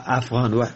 افغان و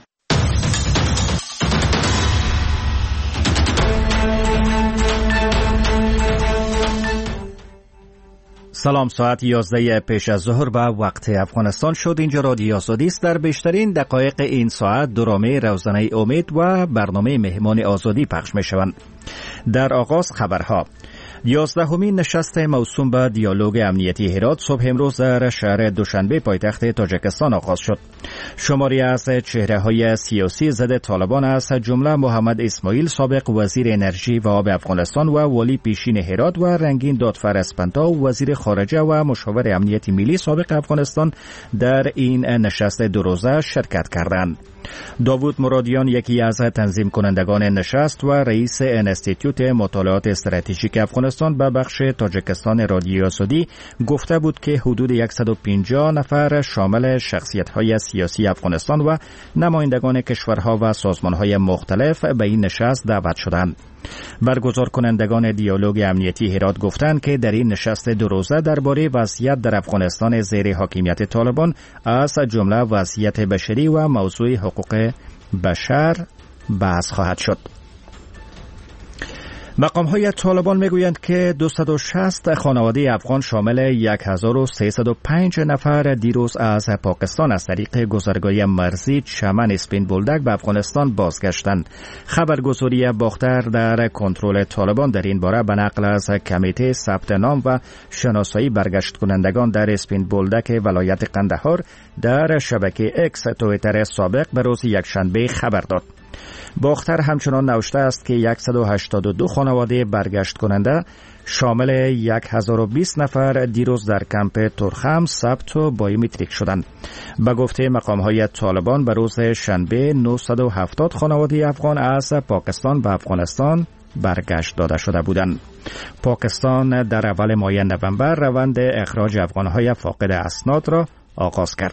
سلام، ساعت 11 پیش از ظهر به وقت افغانستان شد. اینجا رادیو آزادی است. در بیشترین دقایق این ساعت درامه روزانه امید و برنامه مهمان آزادی پخش می شوند. در آغاز خبرها. 11مین نشست موسوم به دیالوگ امنیتی هرات صبح امروز در شهر دوشنبه پایتخت تاجیکستان آغاز شد. شماری از چهره‌های سیاسی ضد طالبان از جمله محمد اسماعیل سابق وزیر انرژی و آب افغانستان و والی پیشین هرات و رنگین دادفر اسپنتا وزیر خارجه و مشاور امنیت ملی سابق افغانستان در این نشست دو روزه شرکت کردند. داوود مرادیان، یکی از تنظیم کنندگان نشست و رئیس انستیتوت مطالعات استراتژیک افغانستان به بخش تاجیکستان رادیو آزادی گفته بود که حدود 150 نفر شامل شخصیت‌های سیاسی افغانستان و نمایندگان کشورها و سازمان‌های مختلف به این نشست دعوت شدند. برگزار کنندگان دیالوگ امنیتی هرات گفتند که در این نشست دو روزه درباره وضعیت در افغانستان زیر حاکمیت طالبان از جمله وضعیت بشری و موضوع حقوق بشر بحث خواهد شد. مقام‌های طالبان میگویند که 260 خانواده افغان شامل 1305 نفر دیروز از پاکستان از طریق گذرگاه مرزی چمن اسپین بولدک به افغانستان بازگشتند. خبرگزاری باختر در کنترل طالبان در این باره به نقل از کمیته ثبت نام و شناسایی برگشت کنندگان در اسپین بولدک ولایت قندهار در شبکه اکس توییتر سابق به روز یکشنبه خبر داد. باختر همچنان نوشته است که 182 خانواده برگشت کننده شامل 1020 نفر دیروز در کمپ ترخم ثبت و بایومتریک شدند. به گفته مقام‌های طالبان به روز شنبه 970 خانواده افغان از پاکستان به افغانستان برگشت داده شده بودند. پاکستان در اول ماه نوامبر روند اخراج افغان‌های فاقد اسناد را آغاز کرد.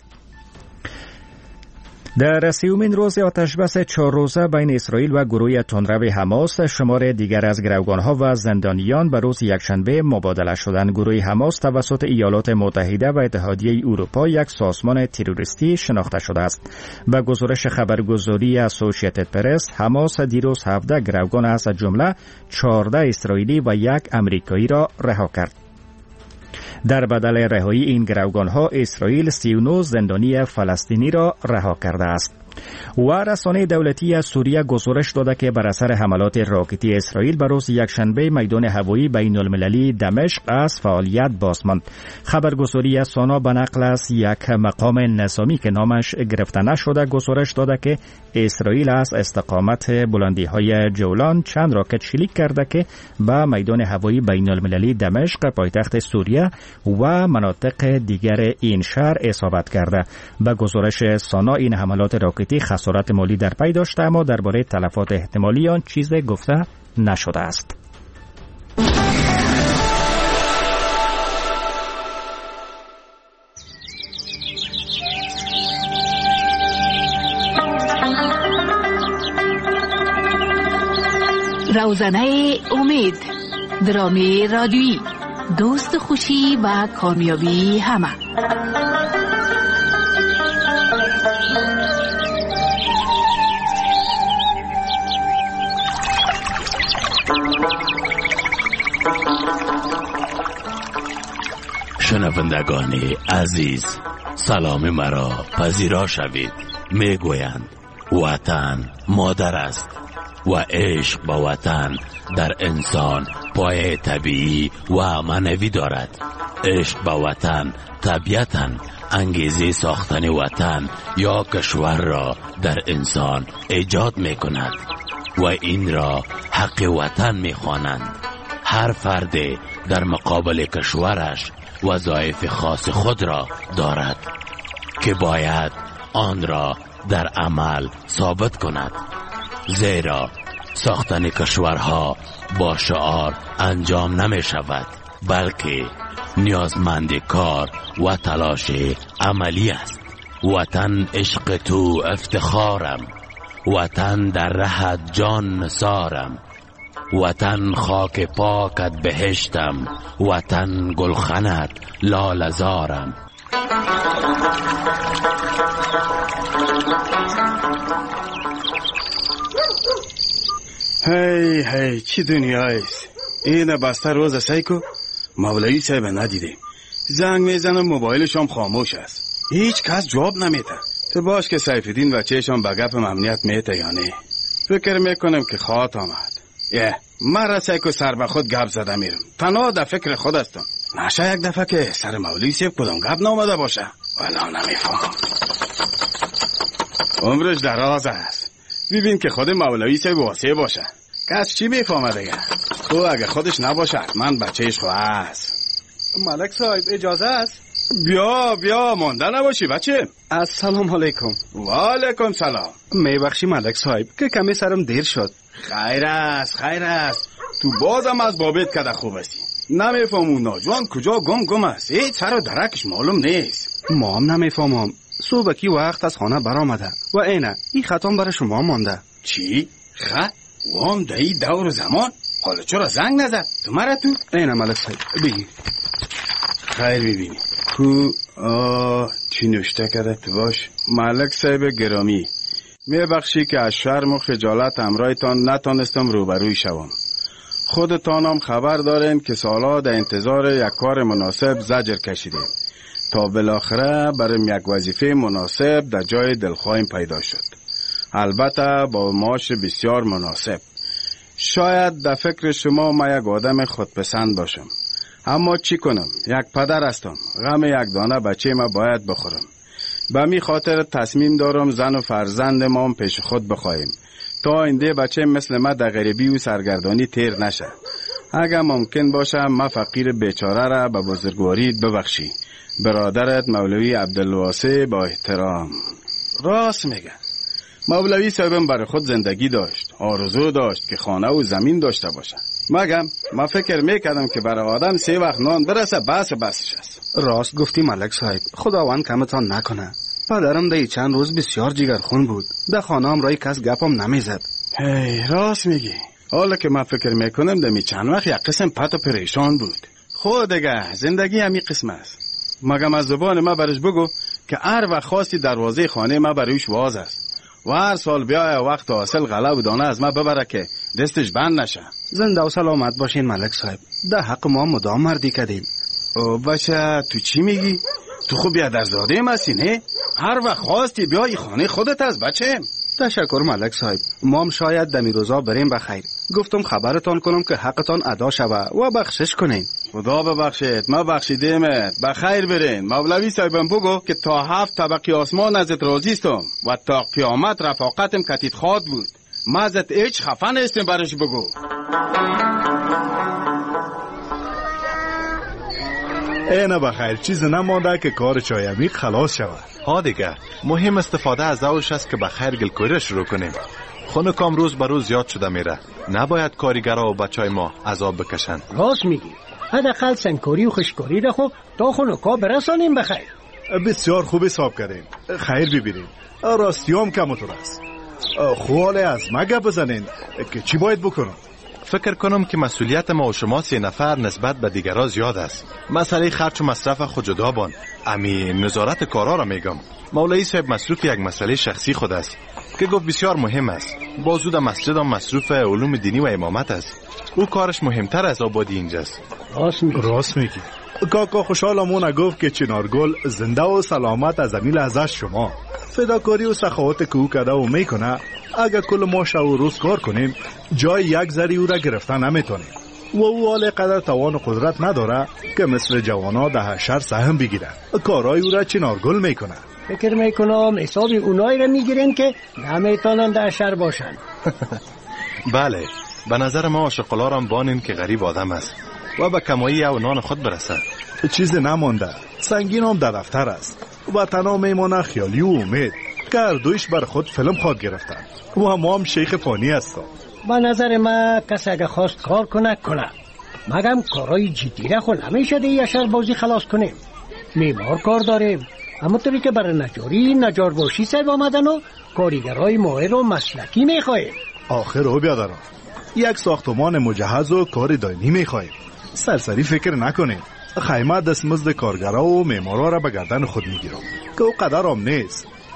در 30مین روز آتشبس 4 روزه بین اسرائیل و گروه تندرو حماس شمار دیگر از گروگانها و زندانیان به روز یکشنبه مبادله شدند. گروه حماس توسط ایالات متحده و اتحادیه اروپا یک سازمان تروریستی شناخته شده است. به گزارش خبرگزاری اسوسییتد پرس، حماس دیروز 17 گروگان از جمله 14 اسرائیلی و 1 امریکایی را رها کرد. در بدل رهایی این گروگان‌ها اسرائیل 39 زندانی فلسطینی را رها کرده است. و رسانه دولتی سوریه گزارش داده که بر اثر حملات راکتی اسرائیل به روز یکشنبه میدان هوایی بین المللی دمشق از فعالیت باز ماند. خبرگزاری سانا به نقل از یک مقام نظامی که نامش گرفته نشده گزارش داده که اسرائیل از استقامت بلندی‌های جولان چند راکت شلیک کرده که به میدان هوایی بین المللی دمشق پایتخت سوریه و مناطق دیگر این شهر اصابت کرده. به گزارش سانا این حملات راکتی خسارت مالی در پی داشته، اما درباره تلفات احتمالی آن چیزی گفته نشده است. روزنه امید، درامه رادیویی، دوست خوشی و کامیابی همه. شنوندگان عزیز، سلام مرا پذیرا شوید. میگویند وطن مادر است و عشق به وطن در انسان پایه طبیعی و معنوی دارد. عشق به وطن طبیعتاً انگیزه ساختن وطن یا کشور را در انسان ایجاد می کند و این را حق وطن می خوانند. هر فرد در مقابل کشورش وظایف خاص خود را دارد که باید آن را در عمل ثابت کند، زیرا ساختن کشورها با شعار انجام نمی شود، بلکه نیازمند کار و تلاش عملی است. وطن عشق تو افتخارم، وطن در رهت جان نثارم، وطن خاک پاکت بهشتم، وطن گلخنت لاله‌زارم. هی چی دنیایست. این بسته روز سیکو مولوی صاحب ندیدیم. زنگ میزنم موبایلش هم خاموش است. هیچ کس جواب نمیده. تو باش که سیفالدین و چهشان به گپ امنیت میته یا نه. فکر میکنم که خواهد آمد. مرا سیکو سر به خود گپ زده میرم. تنها در فکر خود هستم. نشه یک دفعه که سر مولوی صاحب کدام گپ نامده باشه. والا نمیفهم. عمرش دراز است. ببین که خود مولوی صاحب واسه باشه. کس چی میفهمه دیگه؟ تو اگه خودش نباشه من بچهش خو است. ملک صاحب اجازه است؟ بیا مانده نباشی بچه. السلام علیکم. و علیکم سلام. میبخشی ملک صاحب که کمی سرم دیر شد. خیر است. تو بازم از بابت کده خوب هستی. نمیفهمون ناجوان کجا گم است. هیچ سر و درکش معلوم نیست. ما هم نمیفهمم. صبحکی وقت از خانه برآمده و اینه این خطام برای شما مانده. چی؟ خط؟ وام دایی دور زمان؟ حالا چرا زنگ نزد؟ تو مرا تو؟ اینه ملک صاحب بگی. خیر ببینی کو چی نوشته کرده تو باش. ملک صاحب گرامی، میبخشی که از شرم و خجالت امرایتان نتانستم روبروی شوم. خودتانم خبر دارین که سالا در انتظار یک کار مناسب زجر کشیدیم تا بالاخره برای یک وظیفه مناسب در جای دلخواهیم پیدا شد. البته با معاش بسیار مناسب. شاید در فکر شما ما یک آدم خودپسند باشم، اما چی کنم؟ یک پدر هستم. غم یک دانه بچه ما باید بخورم. به می خاطر تصمیم دارم زن و فرزند ما پیش خود بخواهیم تا آینده بچه مثل ما در غریبی و سرگردانی تیر نشه. اگر ممکن باشه ما فقیر بیچاره را به بزرگواری ببخشی. برادرت مولوی عبدالواسع با احترام. راست میگه. مولوی صاحبم برای خود زندگی داشت، آرزو داشت که خانه و زمین داشته باشه. ما فکر میکردم که برای آدم 3 وقت نان برسه بسش است. راست گفتی ملک صاحب، خداوند کمتان نکنه. پدرم در چند روز بسیار جگرخون بود. در خانه هم رای کس گپم نمیزد. راست میگی. حالا که من فکر میکنم دمی چند وقت یک قسم پت و پریشان بود. خود دیگه زندگی همی قسم است. مگم از زبان ما برش بگو که هر وقت خواستی دروازه خانه ما برویش واز است و هر سال بیای وقت حاصل غله و دانه از ما ببره که دستش بند نشه. زنده و سلامت باشین ملک صاحب. در حق ما مدام مردی کردیم. او بچه تو چی میگی؟ تو خوب بیادرزاده هستی نه؟ هر وقت خواستی بیای خانه خودت از بچه. تشکر ملک صاحب. ما هم شاید دمی روزا بریم بخیر. گفتم خبرتان کنم که حقتان ادا شوه و بخشش کنین. خدا ببخشید، ما بخشیدیمت. بخیر برین. مولوی صاحبم بگو که تا 7 طبقه آسمان ازت راضی استم و تا قیامت رفاقتم کتیت خواد بود. ما ازت هیچ خفه نیستم برش بگو. اینه بخیر چیز نمانده که کار چایمی خلاص شود. ها دیگه مهم استفاده از اوش است که بخیر گلکوری شروع کنیم. خونکام روز به روز زیاد شده میره. نباید کارگرها و بچهای ما عذاب بکشن. راست میگی. حداقل سنگکاری و خشکاری را خب تا خونکا برسانیم بخیر. بسیار خوب حساب کردیم. خیر ببینیم. راستیام کمتر است. خواله از ما گپ بزنین که چی باید بکنم؟ فکر کنم که مسئولیت ما و شما 3 نفر نسبت به دیگرها زیاد است. مسئله خرچ و مصرف خود جدا بان. امی نظارت کارا را میگم. مولوی صاحب مصروف یک مسئله شخصی خود است که گفت بسیار مهم است. بازود مسجد هم مصروف علوم دینی و امامت است. او کارش مهمتر از آبادی اینجاست. راست میگی. کاکا خوشحالمون گفت که چنارگل زنده و سلامت از امیل ازش شما. فداکاری و سخاوت که او کده و میکنه اگر کل ما شب و روز کار کنیم جای یک ذره او را گرفتن نمیتونیم و او حال قدر توان و قدرت نداره که مثل جوانا ده حشر سهم بگیره. کارای او را چنارگل میکنه. فکر میکنم حساب اونایی را میگیرن که نمیتونن در شهر باشن. بله، به نظر ما شقلارم بانین که غریب آدم است و به کمایی او نان خود برسد. چیز نمانده. سنگین هم در دفتر است و تنها میمانه خیالی و امید که هر دویش بر خود فیلم خواد گرفتن و ما هم شیخ فانی هستم. به نظر ما کسی اگه خواست کار کنه مگم کارهای جدی را خود نمیشه دیگه شهر بازی خلاص کنیم. معمار کار داریم، اما طوری که برای نجاری نجارباشی سر آمدن و کارگرای ماهر و مسلکی میخواهیم. آخر رو بیادرم یک ساختمان مجهز و کار دائمی میخواهیم. سرسری فکر نکنیم. خیمه دستمزد کارگرا و معمارا را به گردن خود میگیرم که او قدر هم نیست.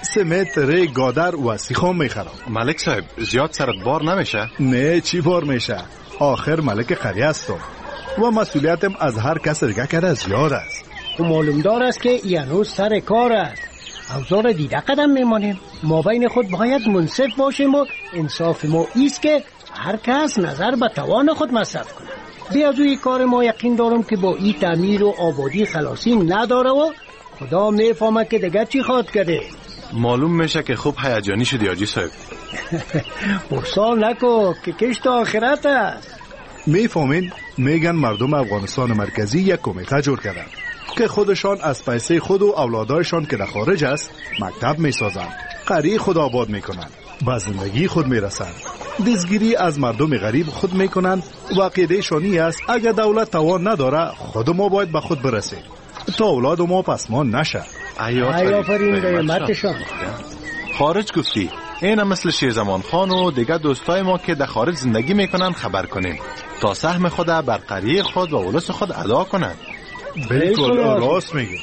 سمت، ریگ، گادر و سیخام میخرم. ملک صاحب زیاد سرت بار نمیشه؟ نه چی بار میشه؟ آخر ملک قریه هستم و مسئولیتم از هر کس رگه کرده زیاد است. و معلوم دار است که یعنی سر کار است. اوضاع دیده قدم میمانیم. ما بین خود باید منصف باشیم و انصاف ما ایست که هر کس نظر به توان خود مصرف کنه. به از اوی کار ما یقین دارم که با این تعمیر و آبادی خلاصی نداره و خدا میفهمه که دیگه چی خواد کرده. معلوم میشه که خوب هیجانی شدی حاجی صاحب. برسال نکو که کشت آخرت است. میفهمین؟ میگن مردم افغانستان مرکزی یک کمیته جور کردن که خودشان از پیسه خود و اولادایشان که در خارج است مکتب میسازند، قریه خود آباد میکنند، به زندگی خود میرسند، دزگیری از مردم غریب خود میکنند و عقیده شانی است اگر دولت توان نداره خود ما باید به خود برسیم تا اولاد ما پسمان نشه. ای آفرین قیمتشان. خارج گفتی این هم مثل شیرزمان خان و دیگه دوستای ما که در خارج زندگی میکنن خبر کنیم تا سهم خود بر قریه خود و اولس خود ادا کنند. بالکل راست میگی.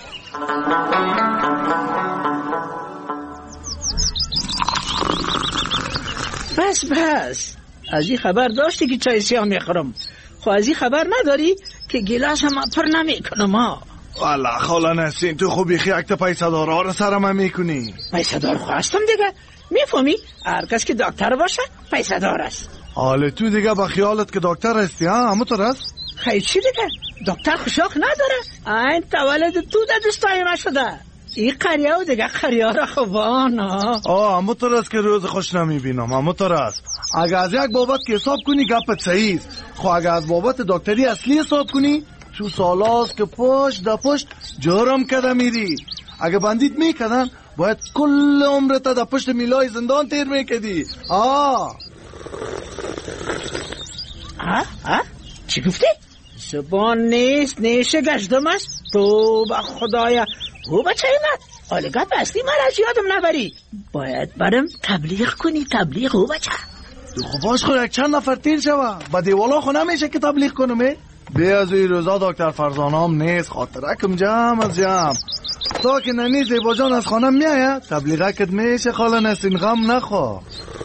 بس از این خبر داشتی که چای سیاه میخورم، خو از این خبر نداری که گلاس هم پر نمیکنم ها. والا خاله نسین تو خوبی خیلی تا پیسه دارا رو سرم میکنی. پیسه دار خواستم دیگه، میفهمی؟ هر کس که دکتر باشه پیسه دار است. حالا تو دیگه با خیالت که دکتر هستی ها؟ همه طور است؟ خیلی چی دیگه؟ دکتر خوشاق نداره. این تولد تو در دوستای ما شده. این قریه و دیگه قریه را خوبان ها. همه طور است که روز خوش نمیبینم. همه طور است. اگه از یک بابت که حساب کنی گپت صحیح است، خو اگه از بابت دکتری اصلی حساب کنی تو سالاست که پشت دا پشت جرم کده میری. اگه بندیت میکدن باید کل عمرت دا پشت میلای زندان تیر میکدی. چی گفتی؟ زبان نیست نیشه گشتم است. تو با خدایا او بچه ایمد حالا گپ اصلی من از یادم نبری. باید برم تبلیغ کنی. تبلیغ او بچه تو خوباش خو یک چند نفر تیر شوه با دیوالا خو نمیشه که تبلیغ کنم. بیا از این روزا دکتر فرزانام نیست، خاطرکم جمع از جمع تا که ننی زیبا جان از خانم میایه تبلیغکت میشه. خاله نسین غم نخوا.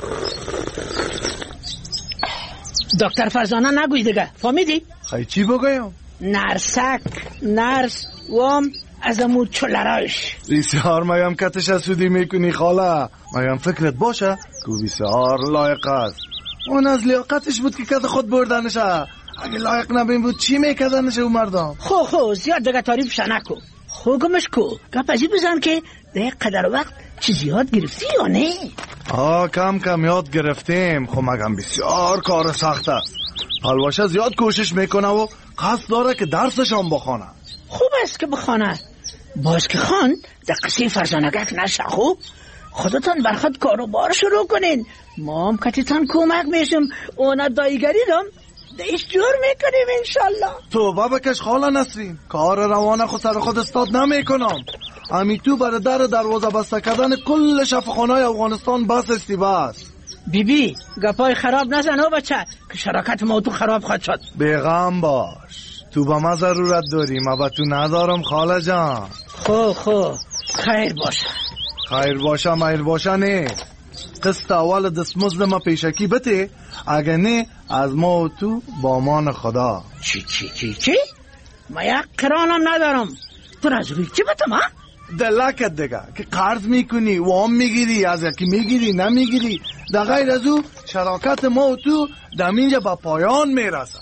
دکتر فرزانه نگوی دیگه، فهمیدی؟ خیلی چی بگویم؟ نرسک نرس وام از امو چلراش. بسیار مایم کتش سودی میکنی خاله. مایم فکرت باشه که بسیار لایق است. اون از لیاقتش بود که کت خود بردنشه. اگه لایق نبین بود چی میکردنشه او مردم؟ خو زیاد دیگه تعریفش نکو. خو گمش کو گپ ازی بزن که دیگه قدر وقت چیزی یاد گرفتی یا نه؟ کم یاد گرفتیم. خب مگم بسیار کار سخت است. حلواشه زیاد کوشش میکنه و قصد داره که درسش هم بخونه. خوب است که بخونه. باز که خان در قصه فرزانگک نشه. خوب خودتان برخد کاروبار شروع کنین. ما هم کتیتان کمک میشم. اونا دایگری دم دیش جور میکنیم انشالله. تو بکش خاله نسرین. کار روانه خود سر خود استاد نمیکنم. امی تو برای دروازه بسته کردن کل شفاخانه‌های افغانستان بس استی بس. بی گپای خراب نزن او بچه که شراکت ما تو خراب خواهد شد. بیغم باش. تو با ما ضرورت داری، ما با تو ندارم خاله جان. خو خیر باشه. خیر باشه میر باشه نه. قسط اول دستمزد ما پیشکی بده. اگه نه از ما و تو با مان خدا. چی؟ ما یک قرانم ندارم. تو از روی چی بتم ها؟ دلکت دیگه که قرض میکنی وام میگیری از یکی میگیری نمیگیری. در غیر از او شراکت ما و تو دمینجا با پایان میرسه.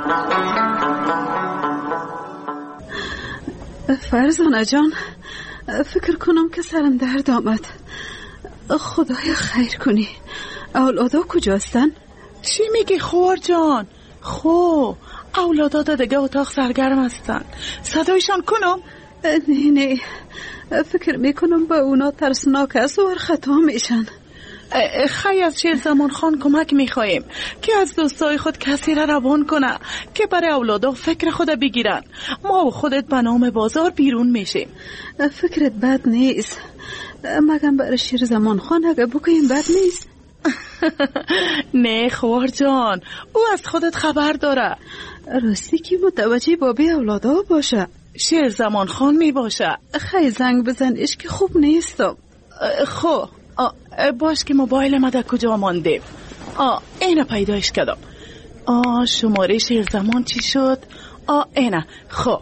فرزانه جان فکر کنم که سرم درد آمد. خدایا خیر کنی. اولادا کجاستن؟ چی میگی خور جان؟ اولادا دیگه اتاق سرگرم هستن. صدایشان کنم؟ نه فکر میکنم با اونا ترسناک است و خطا میشن. خیلی از شیرزمان خان کمک میخواییم که از دوستای خود کسی را روان کنه که برای اولادا فکر خود بگیرن. ما و خودت به نام بازار بیرون میشیم. فکرت بد نیست، مگم برای شیرزمان خان اگه بکنیم بد نیست. نه خوار جان، او از خودت خبر داره. راستی که متوجه بابی اولادا باشه. شیرزمان خان می باشه. خیلی زنگ بزنیش که خوب نیستم. خب باش که موبایل ما در کجا مانده؟ اینه پیدایش کردم. شماره شیرزمان چی شد؟ اینه. خب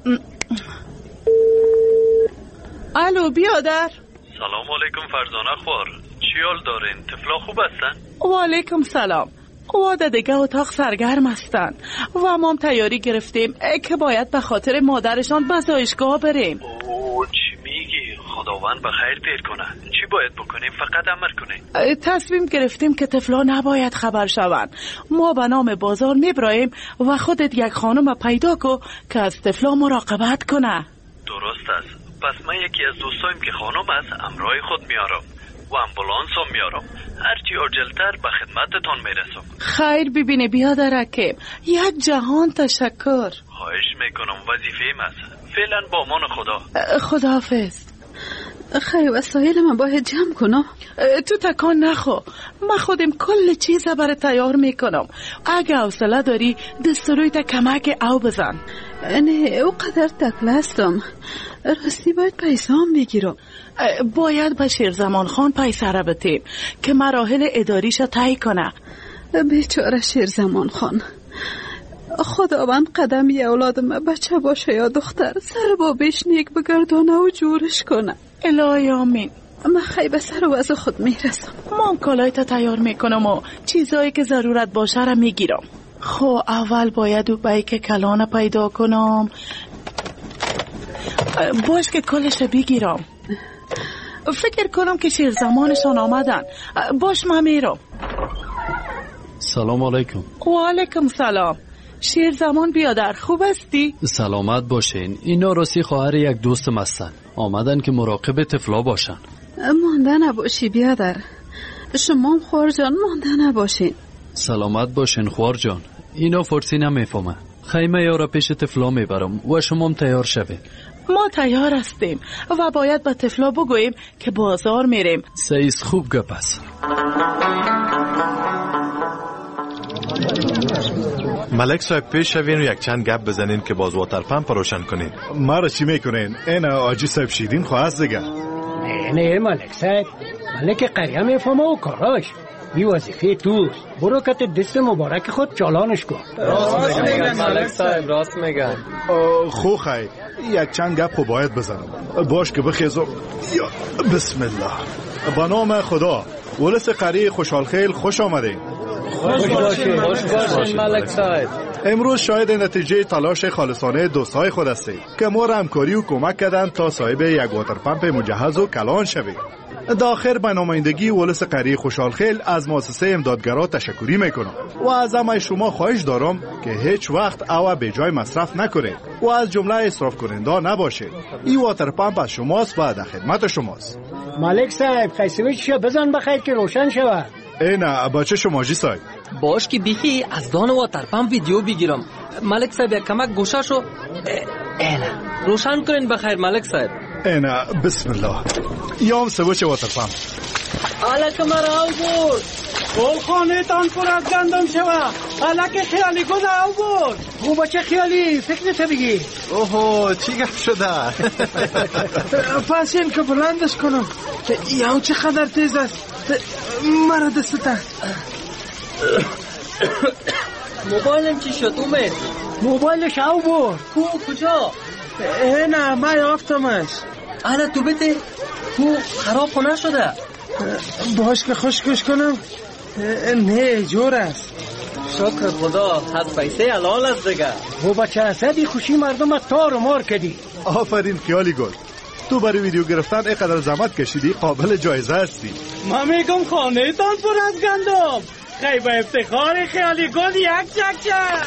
الو بیادر. سلام علیکم فرزانه خوار، چی حال دارین؟ طفلا خوب هستن؟ و علیکم سلام. و دیگه اتاق سرگرم هستن و ما هم تیاری گرفتیم که باید به خاطر مادرشان به زایشگاه بریم. چی میگی؟ خداوند به خیر تیر کنه. چی باید بکنیم؟ فقط امر کنیم. تصمیم گرفتیم که طفلا نباید خبر شوند. ما به نام بازار میبراییم و خودت یک خانم پیدا کو که از طفلا مراقبت کنه. درست است. پس من یکی از دوستایم که خانم است همراه خود میارم و امبولانس هم میارم. هرچی عاجلتر به خدمتتان میرسم. خیر ببینه بیادر حکیم، یک جهان تشکر. خواهش میکنم، وظیفه‌ام است. فعلا با امان خدا. خداحافظ. خیر وسایل من باید جمع کنم. تو تکان نخو، من خودم کل چیز برای تیار میکنم. اگه حوصله داری دستروی تا کمک او بزن. نه او قدر تکل هستم، راستی باید پیسام بگیرم. باید به شیرزمان خان پیسه را بتیم که مراحل اداریش طی کنه. بیچاره شیرزمان خان، خداوند قدمی اولادم بچه باشه یا دختر سر با بیش نیک بگردانه و جورش کنه. الهی آمین. من خیلی به سر وضع خود میرسم. من کالای تا تیار میکنم و چیزایی که ضرورت باشه را میگیرم. خب اول باید او بیک کلان پیدا کنم. باش که کلش بگیرم. فکر کنم که شیرزمانشان آمدن. باش من میرم. سلام علیکم. و علیکم سلام. شیرزمان بیادر خوب هستی؟ سلامت باشین. اینا راستی خواهر یک دوستم هستن، آمدن که مراقب طفلا باشن. مانده نباشی بیادر، شما هم خوار جان مانده نباشین. سلامت باشین خوار جان. اینا فارسی نمیفهمه. خیمه یارا پیش طفلا میبرم و شما هم تیار شوید. ما تیار هستیم و باید به طفلا بگوییم که بازار میریم. سیز خوب گپ است. ملک صاحب پیش شوین و یک چند گپ بزنین که باز واتر پمپ روشن کنین. ما را چی میکنین؟ این آجی صاحب شیرین خواست دیگه. نه ملک صاحب، ملک قریه میفهمه و کاراش. بی وظیفه توست. برو کت دست مبارک خود چالانش کن. راست میگن ملک صاحب، راست میگن. خو خیر یک چند گپ خو باید بزنم. باش که بخیزم. یا بسم الله. با نام خدا. ولس قریه خوشحال خیل خوش آمدین. خوش باشین ملک صاحب. امروز شاید نتیجه تلاش خالصانه دوستای خود هستید که ما را همکاری و کمک کردن تا صاحب یک واتر پمپ مجهز و کلان شویم. داخل به نمایندگی ولس قریه خوشحال خیل از مؤسسه امدادگرا تشکری میکنم و از همه شما خواهش دارم که هیچ وقت او به جای مصرف نکنید و از جمله اسراف کننده نباشید. این واتر پمپ از شماست و در خدمت شماست. ملک صاحب خیسویچشو بزن بخیر که روشن شود. نه بچه شما جی صاحب. باش که بیخی از دان واتر پمپ ویدیو بگیرم. ملک صاحب یک کمک گوشاشو روشن کنین بخیر ملک صاحب. نه بسم الله. یام سوچ واتر پمپ. الک مرا او بود. گل خانه تان پر از گندم شوه. الک خیالی گل او بود. او بچه خیالی فکرت بگی. اوهو چی گپ شده؟ پس این که بلندش کنم. یاو چقدر تیز است. مرا دسته. موبایلم چی شد اومد؟ موبایلش او بود. کجا؟ نه من یافتمش. انا تو بده تو خراب نشده. باش که خوشگوش کنم. نه جور است. شکر خدا از پیسه حلال است دیگه. او بچه اسدی خوشی مردم تار و مار کردی. آفرین خیالی گل. تو برای ویدیو گرفتن اینقدر زحمت کشیدی قابل جایزه هستی. من میگم خانه تان پر از گندم. خیلی به افتخار خیالی گل یک چک.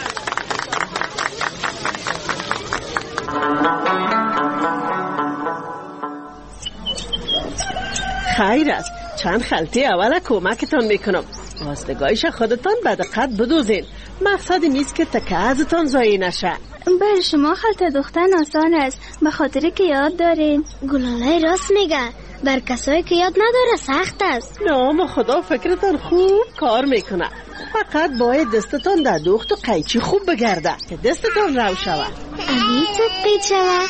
خیر است، چند خلطه اول کمکتان میکنم. راستگاهیش خودتان به دقت بدوزین. مقصد نیست که تکه ازتان ضایع نشه. بر شما خلطه دوختن آسان است، به خاطر که یاد دارین. گلالای راست میگن، بر کسایی که یاد نداره سخت است. نام خدا فکرتان خوب کار میکنه. فقط باید دستتان در دوخت و قیچی خوب بگرده که دستتان رو شود. اگه تو قیچ شود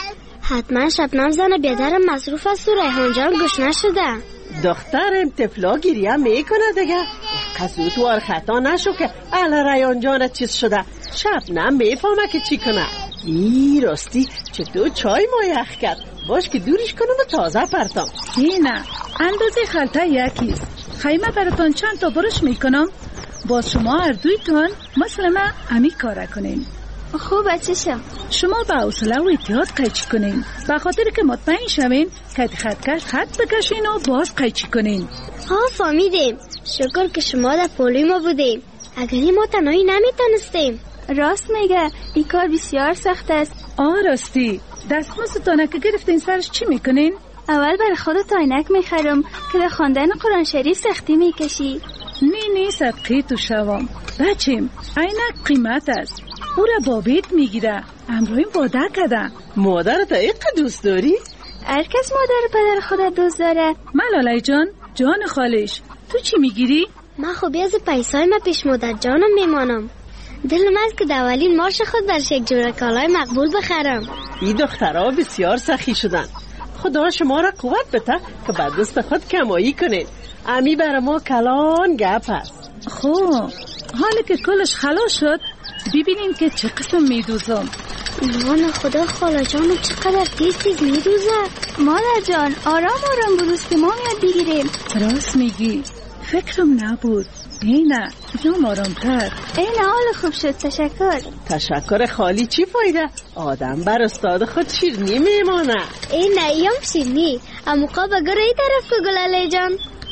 حتما شبنم زن بیادرم مصروف است و ریحان جان گوش نشده. دخترم تفلا گریه میکنه دیگه. قصود وار خطا نشو که اهل ریحان جانت چیز شده. شبنم میفهمه که چی کنه. ای راستی چطور چای ما یخ کرد. باش که دورش کنم و تازه پرتام. نه اندازه خلطه یکیست. خیمه براتون چند تا برش میکنم. باز شما هر دویتون مثل من امی کاره کنین. خوب چشم. شما با حوصله و احتیاط قیچی کنین، به خاطر که مطمئن شوین که خطکش خط بکشین و باز قیچی کنین. فهمیدیم. شکر که شما در پولوی ما بودیم. اگری ما تنهایی نمیتونستیم. راست میگه این کار بسیار سخت است. راستی دستمزدتانه که گرفتین سرش چی میکنین؟ اول برای خودت عینک میخرم که در خواندن قرآن شریف سختی میکشی. نه صدقی تو شوام بچیم، عینک قیمت است، او را بابیت میگیره. امرویم واده کده. مادرت ایقه دوست داری؟ هر کس مادر پدر خودت دوست داره. ملاله جان خالش تو چی میگیری؟ من خوبی از پیسای ما پیش مادر جانم میمانم. دلم از که دولین مارش خود برش یک جوره کالای مقبول بخرم. این دخترها بسیار سخی شدن. خدا شما را قوت بده که بعد دست خود کمایی کنید. امی برای ما کلان گپ هست. خب حالا که کلش خلاص شد ببینیم که چه قسم میدوزم. ایمان خدا خاله جانم چقدر تیز میدوزه. مادر جان آرام بروز که ما میاد بگیریم. راست میگی، فکرم نبود. نه جام آرامتر. حال خوب شد. تشکر خالی چی فایده؟ آدم بر استاد خود شیرنی میمانه. نه ایم شیرنی اموقا بگر ای طرف که گلاله جان.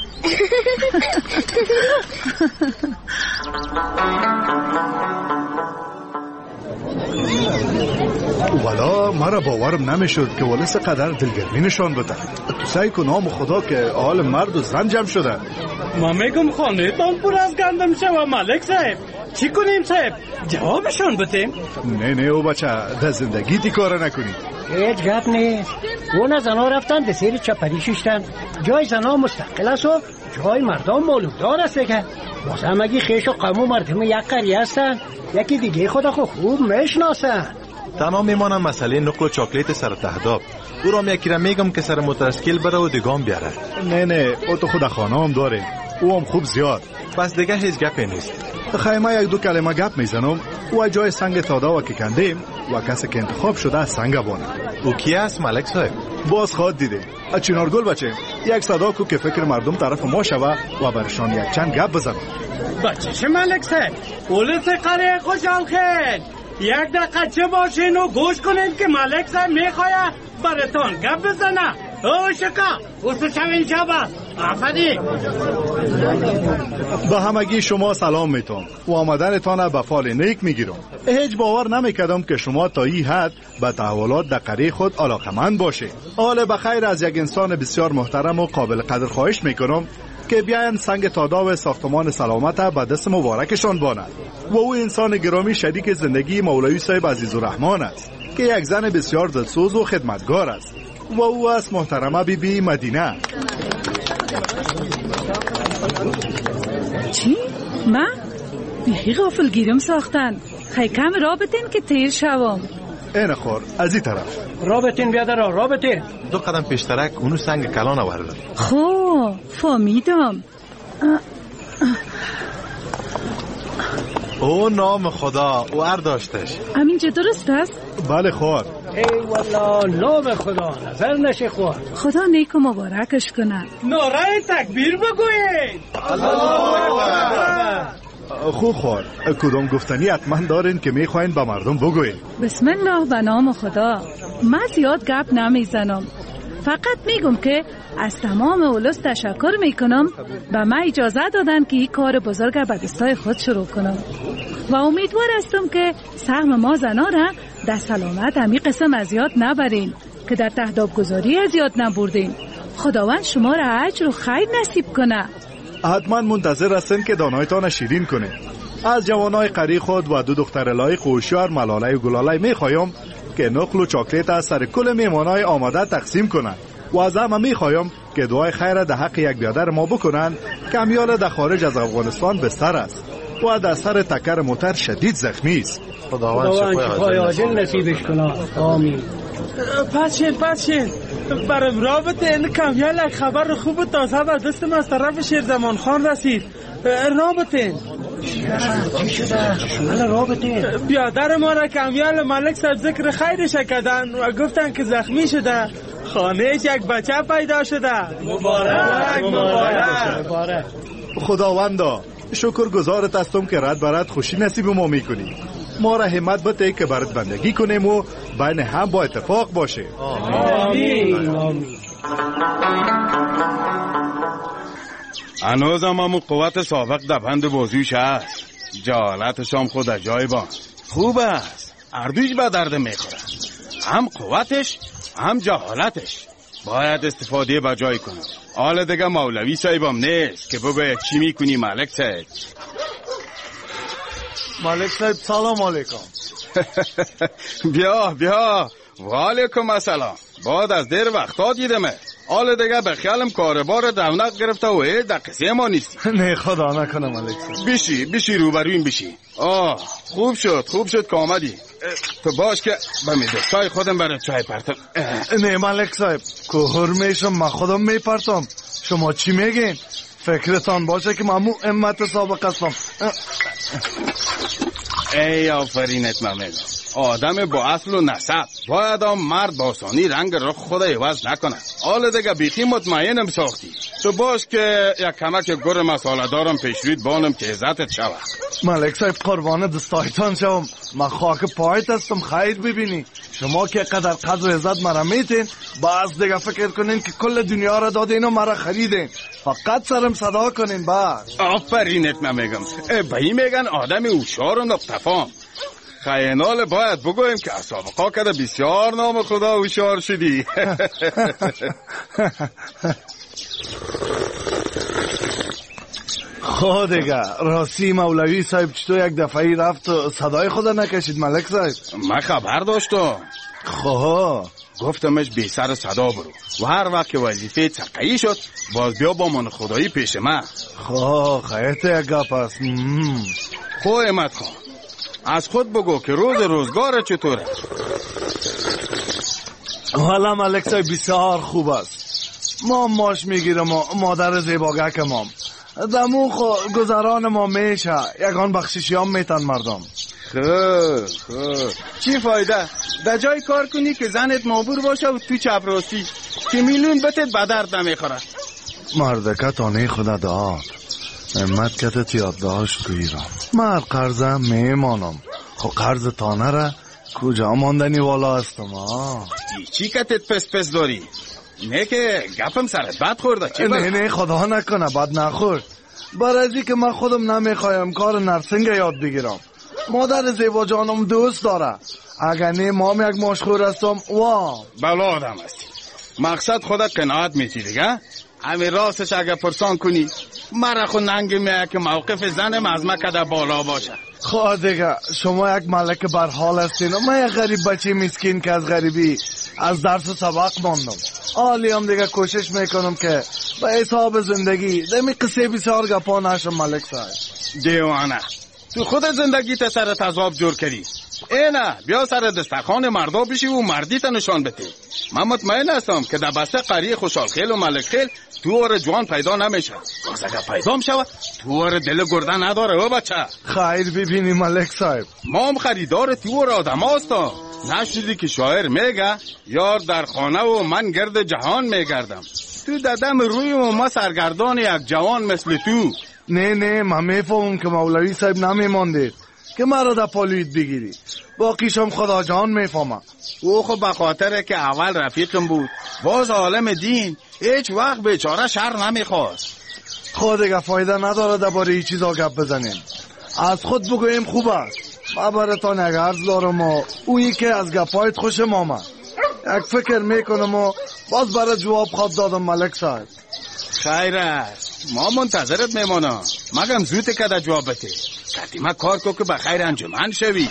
والا مرا باورم نمیشد که ولس قدر دلگرمی نشان بده. تو سعی کن نام خدا که حال مرد و زن جمع شده. ما میگم خانه تان پر از گندم شوه ملک صاحب. چی کنیم صاحب؟ جوابشون بتیم؟ نه او بچه در زندگی تی کار نکنی. هیچ گپ نیست. اون زنا رفتن ده سیر چپری ششتن. جای زنا مستقل است و جای مردم مولودار است دیگه. بازم اگه خیش و قوم مردم یک قریه هستن یکی دیگه خدا خوب میشناسن. تنها میمانم مسئله نقل و چاکلیت سر تهداب. او را یکی را میگم که سر مترسکیل بره و دیگام بیاره. نه او تو خود خانه هم داره. او هم خوب زیاد. بس دیگه هیچ گپی نیست. خیمه یک دو کلمه گپ میزنم و جای سنگ تاداوه که کندیم و کسی که انتخاب شده از سنگ بانه. او کی است ملک صاحب؟ باز خواد دیده چنارگل بچه یک صدا کو که فکر مردم طرف ما شوه و برشان یک چند گپ بزنم. بچه چه ملک صاحب؟ اولت قره خوشحال خیر. یک دقیقه چه باشین و گوش کنین که ملک صاحب میخواه براتون گپ بزنه. او شکا اوستو شوین شبه آفدی. به همگی شما سلام میتون و آمدنتان به فال نیک میگیرم. هیچ باور نمیکردم که شما تا این حد به تحولات در قریه خود علاقمند باشه. حال بخیر از یک انسان بسیار محترم و قابل قدر خواهش میکنم که بیاین سنگ تاداو ساختمان سلامت به دست مبارکشان باند. و او انسان گرامی شریک زندگی مولوی صاحب عزیزالرحمن است که یک زن بسیار دلسوز و خدمتگار است و او است محترمه بیبی مدینه. چی؟ من؟ بیخی غافل گیرم ساختن. خیلی کم رابطین که تیر شوام. این خور از این طرف رابطین بیادر رابطین. دو قدم پیشترک اونو سنگ کلان آورده. خب فهمیدم. او نام خدا او داشتش. همینجا درست است؟ بله خور. ای والله نام خدا نظر نشه خور. خدا نیک و مبارکش کنه. نعره تکبیر بگوید. خوب خور. کدام گفتنی حتما دارین که میخواین به مردم بگوین؟ بسم الله به نام خدا. من زیاد گپ نمیزنم، فقط میگم که از تمام اولس تشکر میکنم به من اجازه دادن که این کار بزرگ به دستای خود شروع کنم و امیدوار هستم که سهم ما زنا را در سلامت همی قسم از یاد نبرین که در تهداب گذاری از یاد نبردین. خداوند شما را اجر و خیر نصیب کنه. حتما منتظر هستن که دانایتان شیرین کنه. از جوانای قری خود و دو دختر لایق و هوشیار ملاله و گلاله میخوایم که نقل و چاکلیت از سر کل میمانای آماده تقسیم کنند و از همه میخوایم که دعای خیر در حق یک بیادر ما بکنن که امیال در خارج از افغانستان بستر است و در سر تکر موتر شدید زخمی است. خداوند شفای عاجل نصیبش کنه. آمین. پسشین برم رابطه این کامیال خبر خوب تازه به دستم از طرف شیرزمان خان رسید. رابطه چی شده؟ رابطه بیادر ما را کامیال ملک صاحب ذکر خیرش کردن و گفتن که زخمی شده، خانهش یک بچه پیدا شده. مبارک. خداوندا شکر گزارت هستم که رد برد خوشی نصیب ما میکنی. ما را همت بده که برات بندگی کنیم و بین هم با اتفاق باشه. آمین. هنوزم همون قوت سابق در بند بازوش هست. جهالتش هم خود از جای بان خوب است. اردوش به درد میخوره، هم قوتش هم جهالتش. باید استفاده به جای کنم. حالا دیگه مولوی صاحبم نیست که بگه چی میکنی ملک صاحب. ملک صاحب سلام علیکم. بیا و علیکم السلام. بعد از دیر وقتا دیدمه. حالا دیگه به خیالم کاربار دونق گرفته و در قصه ما نیستی. نه خدا نکنه ملک صاحب. بشی روبرویم بشی. خوب شد که آمدی. تو باش که به میدستای خودم برای چای پرتم. نه ملک صاحب کهر میشم، من خودم میپرتم. شما چی میگین؟ فکرتان باشه که من امت سابق هستم. ای آفرینت ممنون. آدم با اصل و نسب باید مرد با آسانی رنگ رخ خود عوض نکنه. حالا دیگه بیخی مطمئنم ساختی. تو باش که یک کمک گر مساله دارم پیشرید بانم که عزتت شود. ملک صاحب قربان دستایتان شوم. من خاک پایت هستم. خیر ببینی شما که قدر قدر و عزت مرا میتین، باز دیگه فکر کنین که کل دنیا را دادین و مرا خریدین. فقط سرم صدا کنین باز. آفرینت نمیگم. به این میگن آدم هوشیار و نقطه‌فهم. خیانال باید بگویم که از سابقا کده بسیار نام خدا هوشیار شدی. خود دیگه راستی مولوی صاحب چطور یک دفعی رفت و صدای خدا نکشید ملک صاحب؟ من خبر داشتم. گفتمش بی سر صدا برو و هر وقت که وظیفه تقیی شد باز بیا با من خدایی پیش من. خیلی یک گپ است. امت خان از خود بگو که روزگار چطوره؟ والا ملک صاحب بسیار خوب است. ما ماش میگیرم و مادر زیباگک مام دمو گذران ما میشه. یگان بخششی هم میتن مردم. خوب چی فایده؟ در جای کار کنی که زنت مابور باشه و تو چپراستی که میلیون بتت به درد نمیخوره. مردکه تانه خدا داد امت کتت یاد داشت گویرم. من قرضم میمانم. قرض تانه را کجا ماندنی والا هستم. چی کتت پس داری؟ نه که گپم سرت بد خورده. نه خدا نکنه بد نخورد. برازی که من خودم نمیخوایم کار نرسنگ یاد بگیرم. مادر زیبا جانم دوست داره. اگر نه مام یک مشغول هستم بلا آدم هستی. مقصد خودت قناعت میتی دیگه. همین راستش اگر پرسان کنی مرا خود ننگی میه که موقف زنم از مکده بالا باشه. دیگه شما یک ملک برحال هستین و من یک غریب بچه مسکین که از غریبی از درس و سبق ماندم. حالی هم دیگه کوشش میکنم که به حساب زندگی دمی قصه بسیار گپا نشم ملک صاحب. دیوانه تو خود زندگی تا سر تضاب جور کردی. اینه بیا سر دسترخوان مردا بشی و مردی تا نشان بده. من مطمئن هستم که در بسته قریه خوشحال خیل و ملک خیل تو جوان پیدا نمیشه. باز اگر پیدا میشه تو دل گرده نداره و بچه. خیر ببینی ملک صاحب ما هم خریدار تو آدم هستم. نشدی که شاعر میگه یار در خانه و من گرد جهان میگردم. تو ددم روی و ما سرگردان یک جوان مثل تو. نه من میفهمم که مولوی صاحب نمیماندید که مرا در پالوید بگیری. باقیشم خدا جان میفهمم. او خب به خاطر که اول رفیقم بود باز عالم دین هیچ وقت بیچاره شر نمیخواست. خود دیگه فایده نداره درباره این چیزا گپ بزنیم. از خود بگویم خوب است. من براتان یک عرض دارم و اویی که از گپایت خوشم آمد. یک فکر میکنم و باز برای جواب خواب دادم ملک صاحب. خیر است ما منتظرت میمانم. مگم زود که در جواب بده. قدیمه کار کو که به خیر انجمن شوی.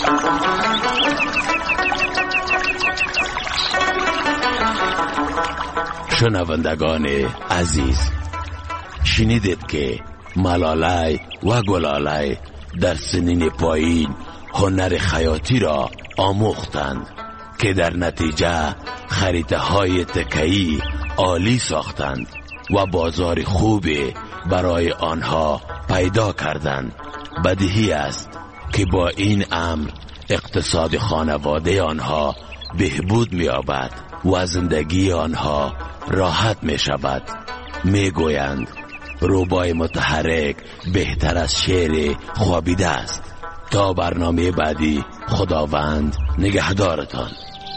شنوندگان عزیز شنیدید که ملالای و گلالای در سنین پایین هنر خیاطی را آموختند. که در نتیجه خریطه های تکه‌ای عالی ساختند و بازار خوبی برای آنها پیدا کردند. بدیهی است که با این امر اقتصاد خانواده آنها بهبود می‌یابد و زندگی آنها راحت می‌شود. می‌گویند روبای متحرک بهتر از شعر خوابیده است. تا برنامه بعدی، خداوند نگهدارتان.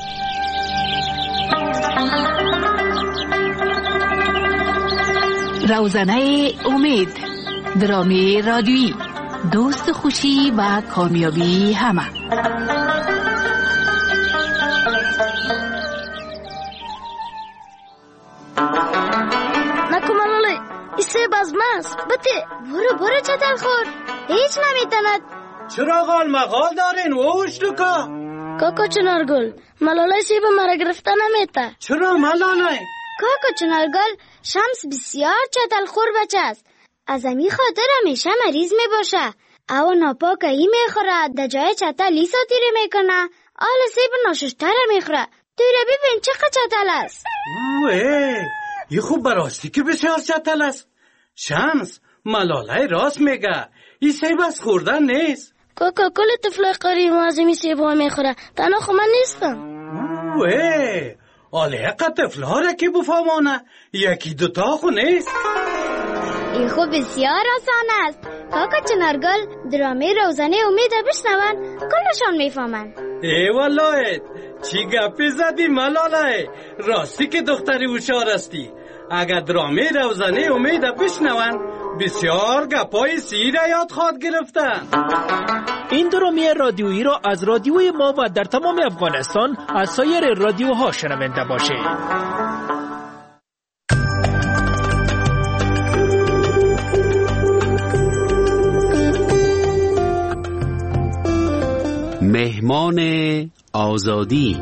روزنه امید، درامی رادیویی، دوست خوشی و کامیابی همه. نکو ملاله، ایسه بازماست. بته برو چتل خور، هیچ نمیتند. چرا غال مغال دارین ووش لکا؟ کاکا چنارگل، ملاله سیب مرا گرفته نمیته. چرا ملاله؟ کاکا چنارگل، شمس بسیار چتل خور بچه است. از امی خاطر همیشه مریض می باشه. او ناپاک ای میخوره، در جای چتل ای ساتیره میکنه. آل سیب ناششتره میخوره. توی را ببین چقدر چتل است. ای خوب براستی که بسیار چتل است. شمس، ملاله راست میگه. این سیب از خوردن نیست. کاکا کل طفل قریب از این سیب ها میخوره. تنها خو من نیستم. آله حقا طفل ها را که بفهمانه. یکی دوتا خو نیست. این خوب بسیار آسان است. کاکا چنارگل، درامه روزنه امید بشنون کلشان میفهمن. ای والله چی گپی زدی ملاله؟ راستی که دختری هوشیار استی. اگر درامه روزنه امید بشنون بسیار گپای سیر یاد خواهد گرفتن. این درامه رادیویی را از رادیوی ما و در تمام افغانستان از سایر رادیوها شنونده باشید. مهمان آزادی.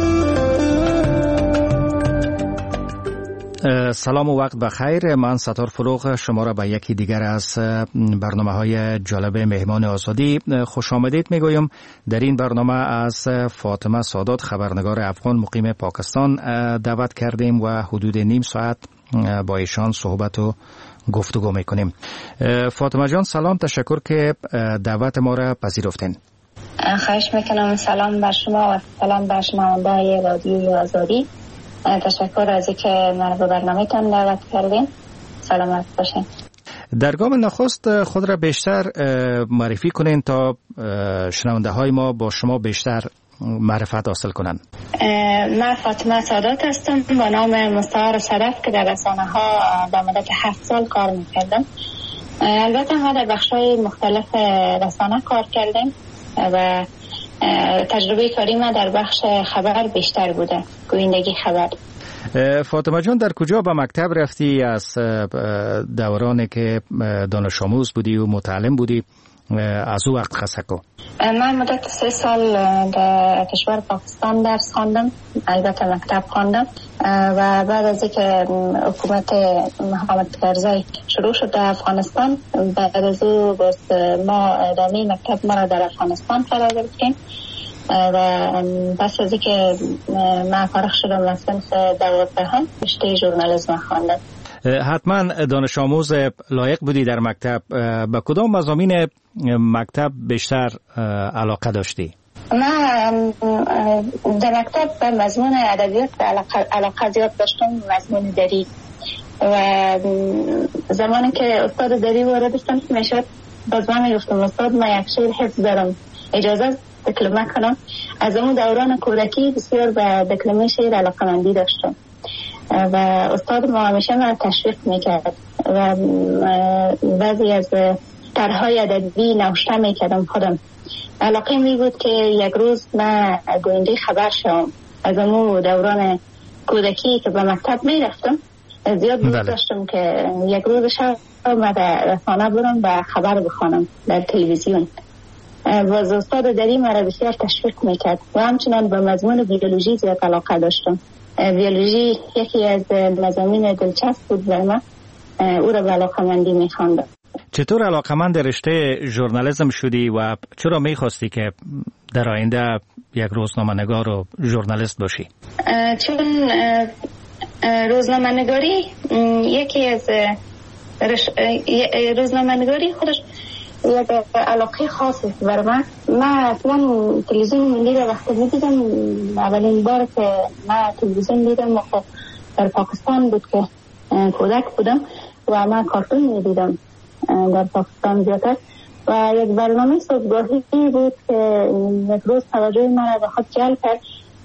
سلام و وقت بخیر. من ستار فروغ شما را به یکی دیگر از برنامه‌های جالب مهمان آزادی خوش آمدید میگویم. در این برنامه از فاطمه سادات، خبرنگار افغان مقیم پاکستان دعوت کردیم و حدود نیم ساعت با ایشان صحبت و گفتگو میکنیم. فاطمه جان سلام، تشکر که دعوت ما را پذیرفتین. خواهش میکنم. سلام بر شما و سلام بر شنونده‌های رادیوی آزادی. تشکر از اینکه من به برنامه‌تان دعوت کردین. سلامت باشین. در گام نخست خود را بیشتر معرفی کنین تا شنونده‌های ما با شما بیشتر معرفت حاصل کنن. من فاطمه سادات هستم با نام مستعار صدف که در رسانه‌ها در مدت 7 سال کار می‌کردم. البته ما در بخش‌های مختلف رسانه کار کردیم و تجربه کاری ما در بخش خبر بیشتر بوده، گویندگی خبر. فاطمه جان در کجا به مکتب رفتی؟ از دورانی که دانش آموز بودی و متعلم بودی از او وقت خصه کو؟ من مدت 3 سال در کشور پاکستان درس خواندم، البته مکتب خواندم و بعد از اینکه حکومت محمد کرزی شروع شد در افغانستان، بعد از او ما ادامه مکتب ما را در افغانستان فرا گرفتیم و پس از اینکه من فارغ شدم از صنف 12 رشته ژورنالیسم خواندم. حتما دانش آموز لایق بودی در مکتب. به کدام مضامین مکتب بیشتر علاقه داشتی؟ من در مکتب به مضمون ادبیات علاقه زیاد داشتم، مضمون دری. و زمانی که استاد دری وارد صنف میشد باز من میگفتم استاد من یک شعر حفظ دارم، اجازه دکلمه کنم. از اون دوران کودکی بسیار به دکلمه شعر علاقه‌مندی داشتم و استاد ما همیشه من تشویق میکرد و بعضی از طرح‌های ادبی نوشته میکردم خودم. علاقه می بود که یک روز من گوینده خبر شوم. از اون دوران کودکی که به مکتب میرفتم زیاد دوست داشتم که یک روز شب من در رسانه برم و خبر بخوانم در تلویزیون. باز استاد دری مرا بسیار تشویق میکرد و همچنان به مضمون بیولوژی زیاد علاقه داشتم. بیولوژی یکی از مضامین دلچسب بود برای من، او را به علاقه‌مندی میخواندم. چطور علاقمند رشته ژورنالیسم شدی و چرا میخواستی که در آینده یک روزنامه‌نگار و ژورنالیست باشی؟ چون روزنامه‌نگاری یکی از روزنامه‌نگاری خودش یک علاقه خاصی برای من اصلا تلویزیون ملی را وقتی می‌دیدم، اولین بار که من تلویزیون دیدم در پاکستان بود که کودک بودم و من کارتون می‌دیدم در پاکستان زیادتر و یک برنامه صبحگاهی بود که یک روز توجه من را به خود جلب کرد.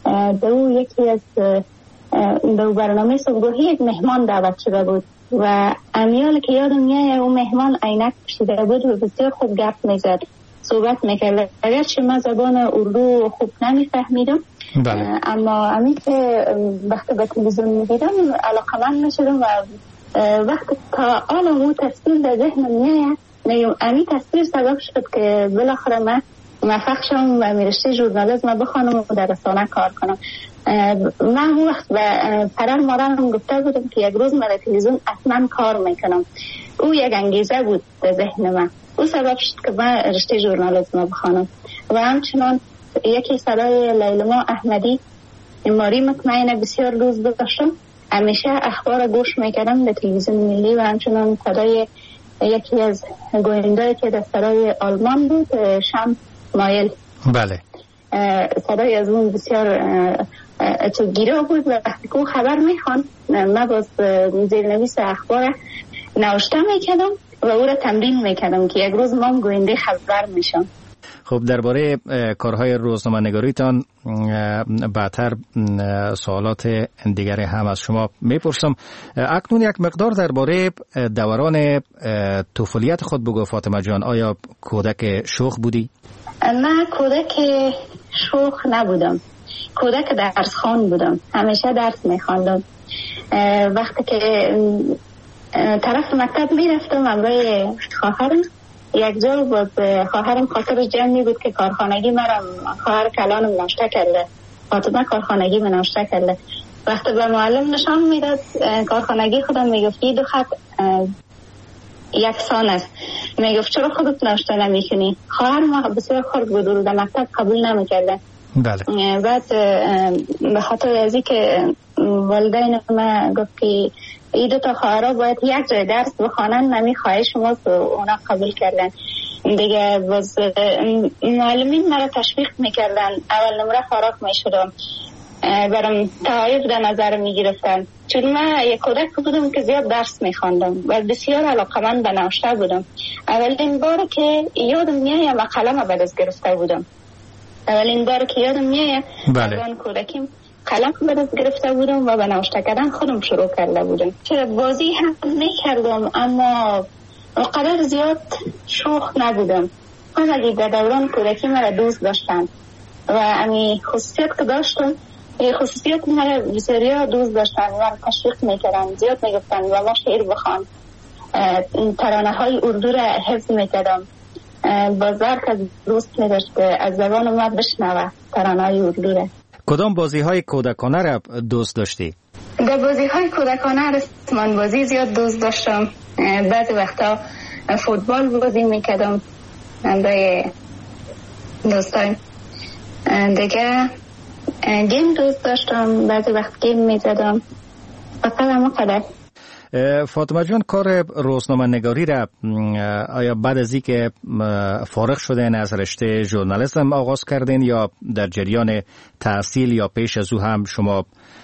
یکی از دو برنامه صبحگاهی یک مهمان دعوت شده بود و امیال که یادم میاد اون مهمان عینک پوشیده بود و بسیار خوب گپ میزد، صحبت میکرد. اگرچه من زبان اردو خوب نمیفهمیدم اما همین که وقتی به تلویزیون میدیدم علاقمند میشدم و وقتی تا آن اون تصویر در ذهنم میاد میگم همین تصویر سبب شد که بالاخره من موفق شدم و رشته ژورنالیسم بخوانم و در رسانه کار کنم. من اون وقت به پدر مادرم گفته بودم که یک روز من در تلویزیون اصلا کار میکنم. او یک انگیزه بود در ذهن من، او سبب شد که من رشته ژورنالیسم بخوانم. و همچنان یکی صدای لیلما احمدی ماری مطمئنه بسیار دوست داشتم، همیشه اخبار گوش میکردم در تلویزیون ملی و همچنان صدای یکی از گوینده‌ای که در سرای آلمان بود شمس مایل. بله صدای از اون بسیار گیرا بود و وقتی که خبر میخوان من باز زیرنویس اخبار نوشته میکردم و او را تمرین میکردم که یک روز من گوینده خبر میشم. خب درباره کارهای روزنامه‌نگاریتان بعدتر سوالات دیگر هم از شما میپرسم. اکنون یک مقدار درباره دوران طفولیت خود بگو فاطمه جان. آیا کودک شوخ بودی؟ من کودک شوخ نبودم، کودک درس خوان بودم، همیشه درس میخواندم. وقتی که طرف مکتب میرفتم همراه خواهرم، یک جا باز خواهرم خاطرش جمعی بود که کارخانگی مرم خواهر کلانم ناشته کرده، فاطمه کارخانگی من ناشته کرده. وقتی به معلم نشان میداد کارخانگی خودم میگفت دو خط یکسان است، میگفت چرا خودت ناشته نمیکنی؟ خواهر ما بسیار خرد بود و در مکتب قبول نمیکرده. بله. بعد به خاطر ازی که والدین ما گفت که این دو تا خواهرها باید یک جای درس بخوانن، نمی خواهش ما اونا قبول کردن دیگه. باز معلمین مرا تشویق میکردن، اول نمره فارغ میشدم، برام تحایف در نظر میگرفتن چون من یک کودک بودم که زیاد درس میخواندم و بسیار علاقمند به نوشته بودم. اولین بار که یادم میاد من قلم به دست گرفته بودم، اولین بار که یادم میاد من کودکیم قلم به دست گرفته بودم و به نوشته کردن خودم شروع کرده بودم. چرا بازی هم میکردم اما قدر زیاد شوخ نبودم. همه در دوران کودکی مرا دوست داشتن و امی خصوصیت که داشتم، خصوصیت مرا بسیار دوست داشتن و تشویق میکردن، زیاد میگفتن و ما شعر بخوان، ترانه های اردو را حفظ میکردم. بازار که دوست میداشت از زبان ما بشنوه ترانه های اردو را. کدام بازی های کودکانه را دوست داشتی؟ در بازی های کودکانه رسمان بازی زیاد دوست داشتم. بعضی وقتا فوتبال بازی میکردم با دوستان دیگه، گیم دوست داشتم، بعضی وقت گیم میزدم. فقط همه قدر. فاطمه جان کار روزنامه نگاری را آیا بعد از اینکه فارغ شدین از رشته ژورنالیسم آغاز کردین یا در جریان تحصیل یا پیش از او هم شما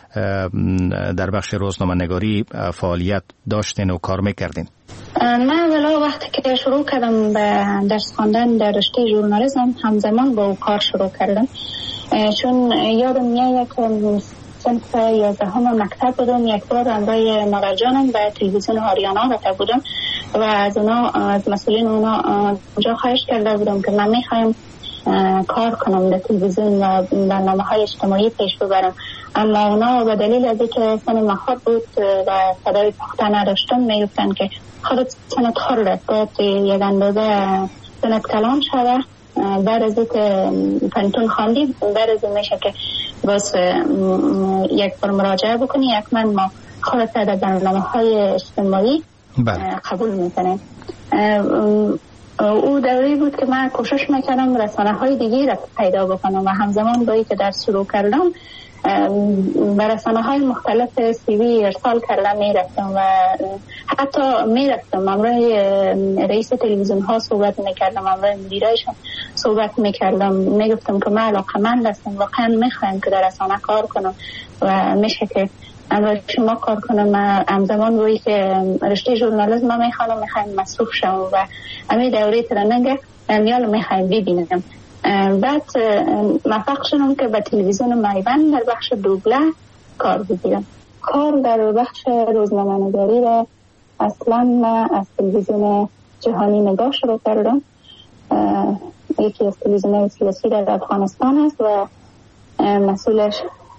در بخش روزنامه نگاری فعالیت داشتین و کار میکردین؟ من اولا وقتی که شروع کردم به درس خواندن در رشته ژورنالیسم همزمان با او کار شروع کردم، چون یادم میاد که صنف 11 مکتب بودم، یک بار همراه مادر جانم به تلویزیون آریانا رفته بودم و از مسئولین اونا اونجا خواهش کرده بودم که من میخوایم کار کنم در تلویزیون و برنامه‌های اجتماعی پیش ببرم، اما اونا به دلیل از اینکه سن خود بود و صدای پخته نداشتم میگفتن که خودت سنت خورده، باید یک اندازه سنت کلان شده، بعد از اینکه پنتون خواندی بعد از این میشه که باز یک بار مراجعه بکنی، یک من ما خودت در برنامه‌های اجتماعی قبول میکنه. او دوری بود که من کوشش میکردم رسانه های دیگه را پیدا بکنم و همزمان با که در شروع کردم به رسانه های مختلف سیوی ارسال کردم میرفتم و حتی میرفتم امروز رئیس تلویزیون ها صحبت میکردم، امروز مدیرایشان صحبت میکردم، میگفتم که من علاقمند هستم، واقعا میخوایم که در رسانه کار کنم و میشه که امروز شما کار کنم. همزمان روی که رشته ژورنالیسم میخوانم، میخوایم مصروف شم و همین دوره ترننگ میال میخوایم ببینم. بعد موفق شدم که به تلویزیون میوند در بخش دوبله کار بگیرم. کار در بخش روزنامه‌نگاری را اصلا من از تلویزیون جهانی نگاه شروع کردم. یکی از تلویزیون‌های سیاسی در افغانستان است و مسئولش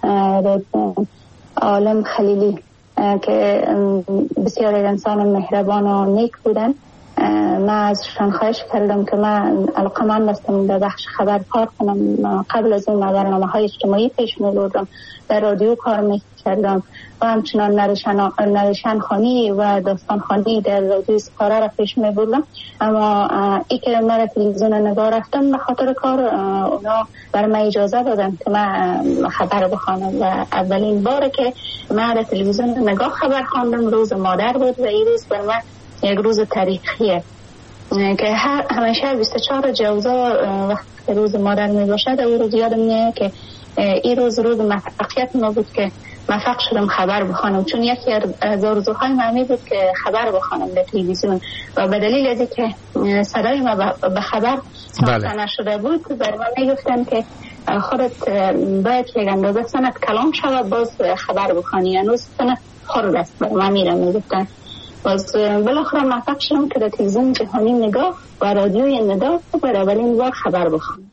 عالم خلیلی که بسیار انسان مهربان و نیک بودن. من ازشان خواهش کردم که من علاقه‌مند هستم در بخش خبر کار کنم. قبل از این برنامه‌های اجتماعی پیش می‌بردم، در رادیو کار می‌کردم و همچنان نوشتن خوانی و داستان خوانی در رادیو سپاره را پیش می‌بردم. اما ای که من تلویزیون نگاه رفتم به خاطر کار اونا برای من اجازه دادن که من خبر بخوانم و اولین باره که من در تلویزیون نگاه خبر خواندم روز مادر بود و این روز بر من یک روز تاریخیه که همیشه 24 جوزا وقت روز مادر می باشد. او روز یادم میاد که این روز موفقیت ما بود که موفق شدم خبر بخوانم، چون یکی از آرزوهای من بود که خبر بخوانم در تلویزیون و به دلیل از اینکه صدای ما به خبر ساخته نشده بود بر من میگفتن که خودت باید یک اندازه سنت کلام شود باز خبر بخوانی، هنوز سنت خرد است بر من میگفتن. باز بالاخره موفق شدم که در تلویزیون جهانی نگاه و رادیوی نگاه برای اولین بار خبر بخوانم.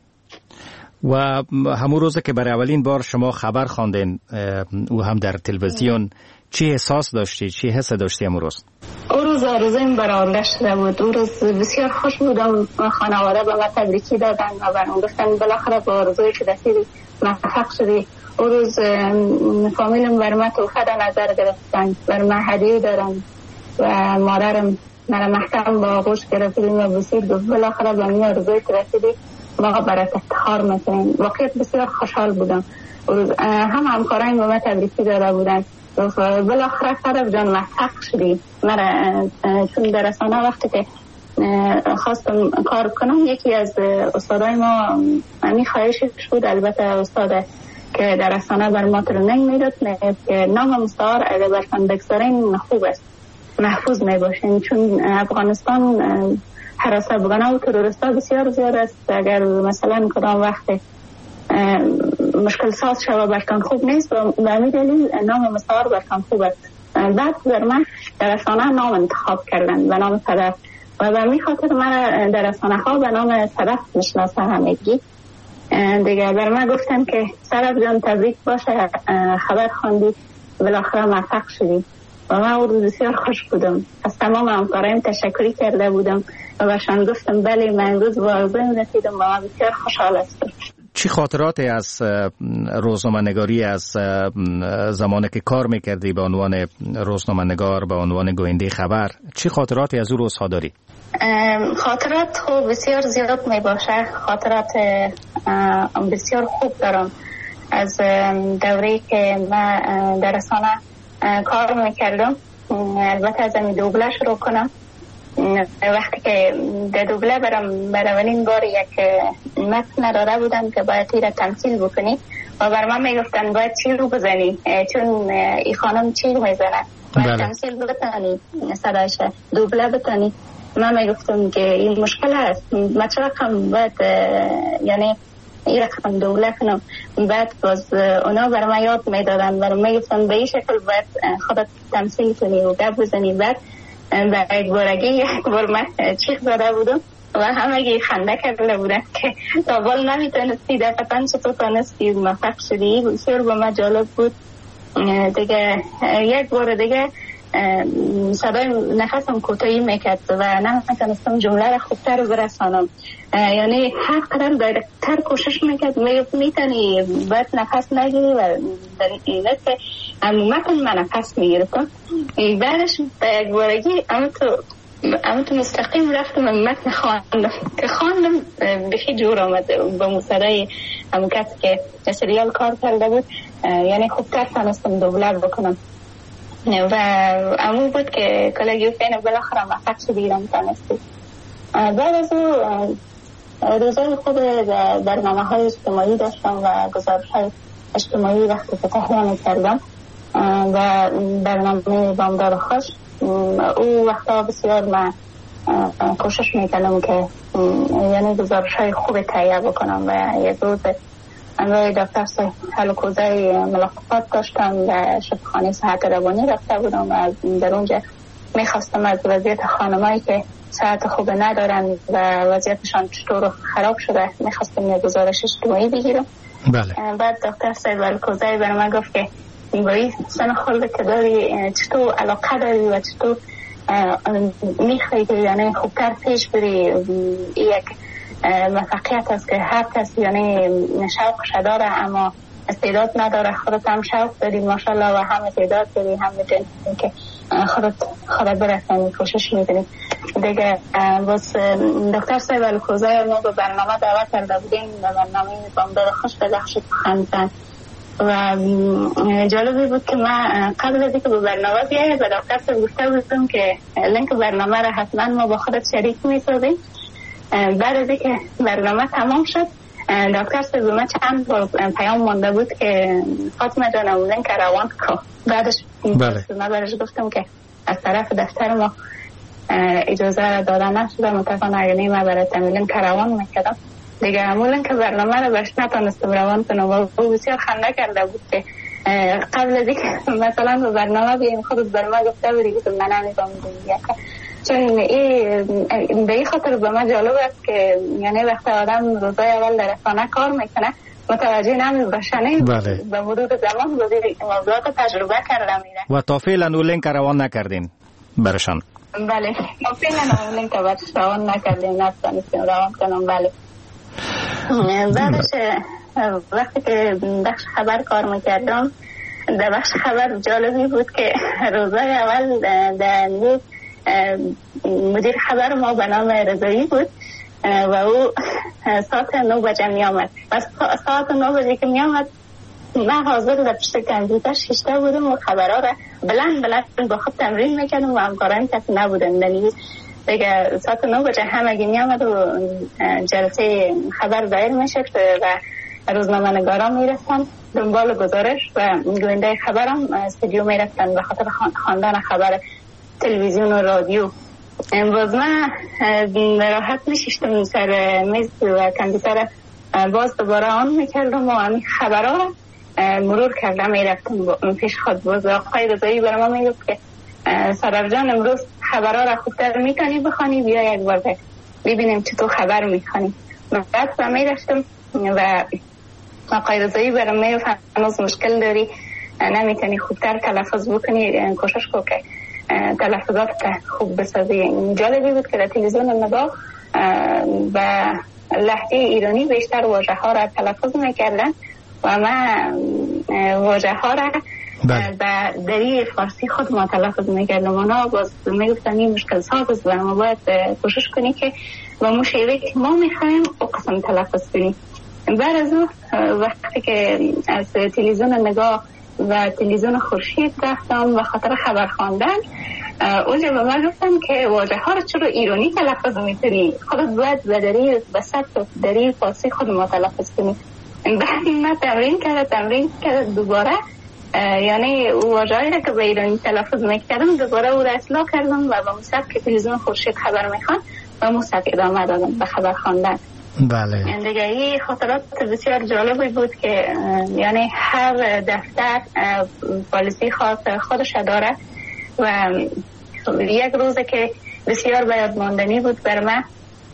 و همون روزه که برای اولین بار شما خبر خواندین و هم در تلویزیون، چی احساس داشتی؟ چی حس داشتی همون روز؟ اون روز آرزویم برآورده شده بود. اون روز بسیار خوش بودم. خانواده به من تبریکی دادن و برام گفتن بالاخره با آرزوی که داشتی موفق شدی. اون روز فامیلم بر من تحفه در نظر گرفتن، بر من هدیه دارن و مادرم مرا محکم با آغوش گرفتیم و بسید و بالاخره به من آرزوی که رسیدی واقعا برات افتخار میکنم. واقعا بسیار خوشحال بودم. هم همکاران به من تبریکی داده بودن. بالاخره صدف جان موفق شدی. چون در رسانه وقتی که خواستم کار کنم یکی از استادای ما همی خواهشش بود، البته استاد که در رسانه بر ما ترنینگ میداد که نام مستعار اگر برتان بگذارین خوب است، محفوظ می باشین، چون افغانستان حراس افغانه و تروریستا بسیار زیاد است. اگر مثلا کدام وقت مشکل ساز شود برتان خوب نیست و به همین دلیل نام مستعار برتان خوب است. بعد در من در رسانه نام انتخاب کردن به نام صدف و به همین خاطر من در رسانه ها به نام صدف میشناسه همگی دیگه. بر من گفتن که صدف جان تبریک باشه، خبر خواندی، بالاخره موفق شدی و من اون روز بسیار خوش بودم. از تمام همکارایم تشکری کرده بودم و برشان گفتم بله من امروز با آرزویم رسیدم و من بسیار خوشحال هستم. چی خاطراتی از روزنامه‌نگاری از زمانی که کار میکردی به عنوان روزنامه‌نگار، به عنوان گوینده خبر، چی خاطراتی از اون روزها داری؟ خاطرات خوب بسیار زیاد می باشه. خاطرات بسیار خوب دارم از دوره‌ای که من در رسانه کار میکردم. البته از این دوبله شروع کنم. وقتی که در دوبله برای اولین بار یک متن داده بودن که باید تیر تمثیل بکنی و بر من میگفتن باید چی رو بزنی، چون این خانم چی رو میزنه، باید تمثیل بتانی، صدایش دوبله بتانی. من میگفتم که این مشکل هست، من چه رقم باید یعنی این رقم دوبله کنم. بعد باز اونا برای من یاد میدادن، برای من میگفتن به این شکل باید خودت تمثیل کنی و گپ بزنی. بعد و یک بار من چیخ زده بودم و همه خنده کرده بودن که تا بال نمیتونستی دقیقا چطور تانستی موفق شدی. بسیار به من جالب بود دیگه. یک بار دیگه صدای نفسم کوتاهی میکرد و نمیتونستم جمله را خوبتر برسانم. یعنی هر قدر دایرکتر کوشش میکرد میتونی باید نفس نگیری و در اینت که متن من پس میگرفتم. بعدش به یک بارگی اما تو مستقیم رفتم متن خواندم که خواندم بخی جور آمد با مصدای همون کسی که سریال کار کرده بود، یعنی خوبتر تانستم دوبلر بکنم و امو بود که کلگی فین بالاخره موفق شد ایران تانستی. بعد از او روزای خود برنامه های اجتماعی داشتم و گزارش های اجتماعی وقتی که تهیه کردم و برنامه بامداد خوش او وقتا بسیار من کوشش میکنم که یعنی گزارش های خوب تهیه بکنم و یک روز امروی دکتر هلوکوزه ملاقات داشتم و شفاخانه صحت روانی رفته بودم و در اونجا میخواستم از وضعیت خانمایی که صحت خوب ندارن و وضعیتشان چطور خراب شده میخواستم یک گزارش اجتماعی بگیرم. بله. بعد دکتر هلوکوزه برای من گفت که با سن خلده که داری چطور علاقه داری و چطور میخوایی که یعنی خوبتر پیش بری. یک موفقیت است که هر کس یعنی شوقش داره اما استعداد نداره. خودت هم شوق داری ماشاءالله و هم استعداد داری، هم میتونی که خودت برسانی کوشش میکنی دیگه. بس دکتر هلوکوزه ما به برنامه دعوت کرده بودیم و برنامه بامداد خوش به بخش خواندن و جالبی بود که من قبل از اینکه به برنامه بیاید به دکتر گفته بودم که لینک برنامه را حتما ما با خودت شریک میسازیم. بعد از اینکه برنامه تمام شد دکتر به من چند پیام مانده بود که فاطمه جانم لینک روان کو. بعدش من برش گفتم که از طرف دفتر ما اجازه دادن نشده، متاسفانه اگر نیم برای لینک روان میکردم دیگه همون که برنامه رو برش نتانستم روان کنم و بسیار خنده کرده بود که قبل از اینکه مثلا به برنامه بیایم خودت بر ما گفته بودی که من نمیدونم دیگه. چون این به این خاطر به من جالب است که یعنی وقتی آدم روزای اول در رسانه کار میکنه متوجه نمیشه به مرور زمان موضوعات تجربه کرده میره. و تا فعلا اون لینک روان نکردین برشان؟ بله تا فعلا اون لینک برش روان نکردیم، نتونستیم روان کنم. بله. بعدش وقتی که بخش خبر کار میکردم در بخش خبر جالبی بود که روزای اول در مدیر خبر ما به نام رضایی بود و او ساعت 9 بجه می آمد. پس ساعت 9 بجه که می آمد من حاضر در پشت کامپیوتر شیشته بودم و خبرها را بلند با خود تمرین میکردم و همکاران کسی نبودن دیگه. ساعت 9 بجه همگی می آمد و جلسه خبر دایر میشد و روزنامه نگارا میرفتن دنبال گزارش و گوینده خبرم استودیو میرفتن به خاطر خواندن خبر تلویزیون و رادیو. امروز من راحت میشیشتم سر میز و کامپیوتر باز دوباره آن میکردم و همین خبرها را مرور کردم میرفتم پیش خود. باز آقای رضایی برای ما میگفت که سرر جان امروز خبرها را خوبتر میتونی بخوانی، بیا یک بار ببینیم چطور خبر میخوانی. بعد من میرفتم و آقای رضایی برای میگفت هنوز مشکل داری نمیتونی خوبتر تلفظ بکنی، کوشش کن که تلفظات خوب بسازی. جالبی بود که در تلویزیون نگاه و لهجه ایرانی بیشتر واژه ها را تلفظ میکردن و من واژه ها را و دری فارسی خود ما تلفظ میکردم. اونا باز میگفتن این مشکل ساز است و ما باید کوشش کنی که با مشیوه که ما میخوایم او قسم تلفظ کنی. بعد از اون وقتی که از تلویزیون نگاه و تلویزیون خورشید رفتم و خاطر خبر خواندن اونجا به من گفتم که واژه ها رو چرا ایرانی تلفظ میکنی، خودت باید به سبت دری فارسی خود ما تلفظ کنی. بعد من تمرین کرد دوباره یعنی واژه‌ای را که به ایرانی تلفظ میکردم دوباره او را اصلاح کردم و با سبک تلویزیون خورشید خبر میخوان و سبک ادامه دادم به خبر خواندن. بله. دیگه این خاطرات بسیار جالبی بود که یعنی هر دفتر پالیسی خاص خودش داره و یک روزه که بسیار باید ماندنی بود بر من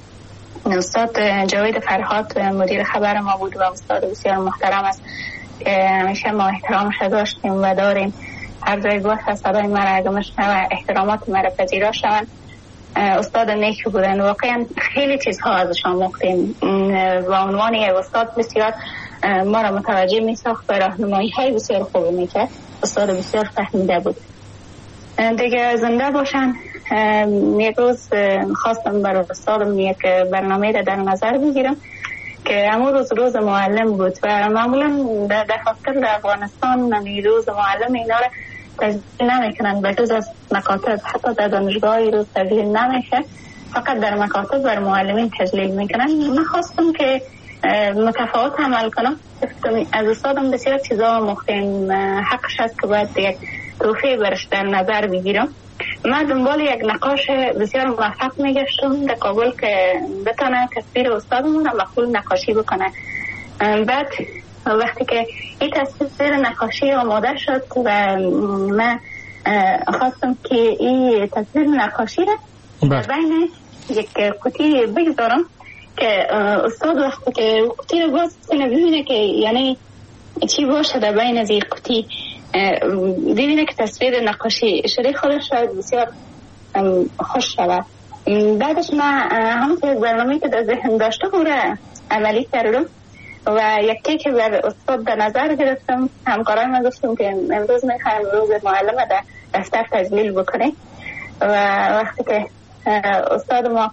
استاد جاوید فرهاد مدیر خبر ما بود و استاد بسیار محترم است که همیشه ما احترامش داشتیم و داریم. هر جای باشه صدای ما را اگه مشنوه احترامات ما را پذیرا شوند. استاد نیکی بودن، واقعا خیلی چیزها ازشان مختیم و عنوان یک استاد بسیار ما را متوجه می ساخت و راهنمایی های بسیار خوبی می کرد. استاد بسیار فهمیده بود. دیگه زنده باشن. یک روز خواستم برای استادم یک برنامه را در نظر بگیرم که امو روز معلم بود و معمولا در دفاتر در افغانستان روز معلم اینا را تجلیل نمیکنن، به جز از مکاتب. حتی در دانشگاه روز تجلیل نمیشه، فقط در مکاتب بر معلمین تجلیل میکنن. من خواستم که متفاوت عمل کنم. از استادم بسیار چیزا مختیم، حقش است که باید یک توفیه برش در نظر بگیرم. من دنبال یک نقاش بسیار موفق میگشتم در کابل که بتانه تصویر استادمون را مقبول نقاشی بکنه. بعد وقتی که این تصویر نقاشی آماده شد و من خواستم که این تصویر نقاشی را بین یک قوطی بگذارم که استاد وقتی که قوطی را باز کنه ببینه که یعنی چی باشه در بین از این قوطی، ببینه که تصویر نقاشی شده خودش را بسیار خوش شود. بعدش من همون یک برنامه که در ذهن داشته بود عملی کردم و یکی که بر استاد در نظر گرفتم. همکارای من گفتم که امروز میخوایم روز معلم در دفتر تجلیل بکنیم و وقتی که استاد ما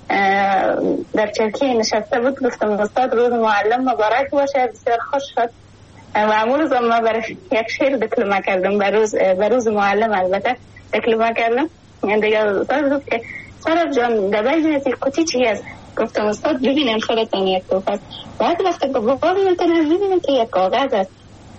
در چرکی نشسته بود گفتم استاد روز معلم مبارک باشه. بسیار خوش شد و امروز روز ما برای یک شعر دکلمه کردم، به روز معلم البته دکلمه کردم. دیگه استاد گفت که سارا جان در بین از این قوطی چی هست؟ گفتم استاد ببینیم خودتان یک توفه. بعد وقتی که بابا ببینیم که یک کاغذ است.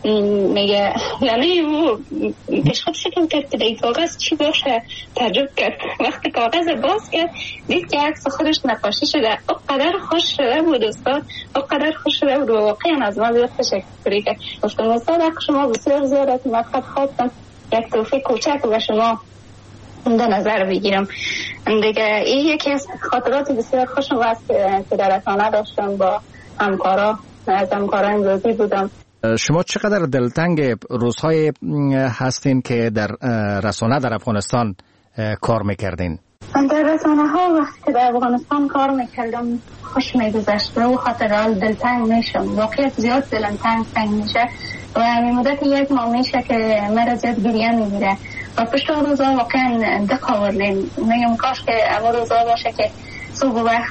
میگه یعنی او پیش خود شکم کرد که این کاغذ چی باشه، تعجب کرد. وقتی کاغذ باز کرد دید که عکس خودش نقاشی شده. او قدر خوش شده بود استاد، او قدر خوش شده بود و واقعا از ما بسیار تشکر کرد. گفتم استاد حق شما بسیار زیاد است، من خواستم یک توفیق کوچک به شما در نظر بگیرم. دیگه این یکی از خاطرات بسیار خوشم است که در رسانه داشتم با همکارا، از همکاران راضی بودم. شما چقدر دلتنگ روزهای هستین که در رسانه در افغانستان کار میکردین؟ در رسانه ها وقتی که در افغانستان کار میکردم خوش میگذشت و خاطر دلتنگ میشم. واقعیت زیاد دلم تنگ میشه و همین مدت یک ماه میشه که مرا زیاد گریه میگیره و پشت روزا واقعا دق آوردیم. میگم کاش که اما روزا باشه که صبح وقت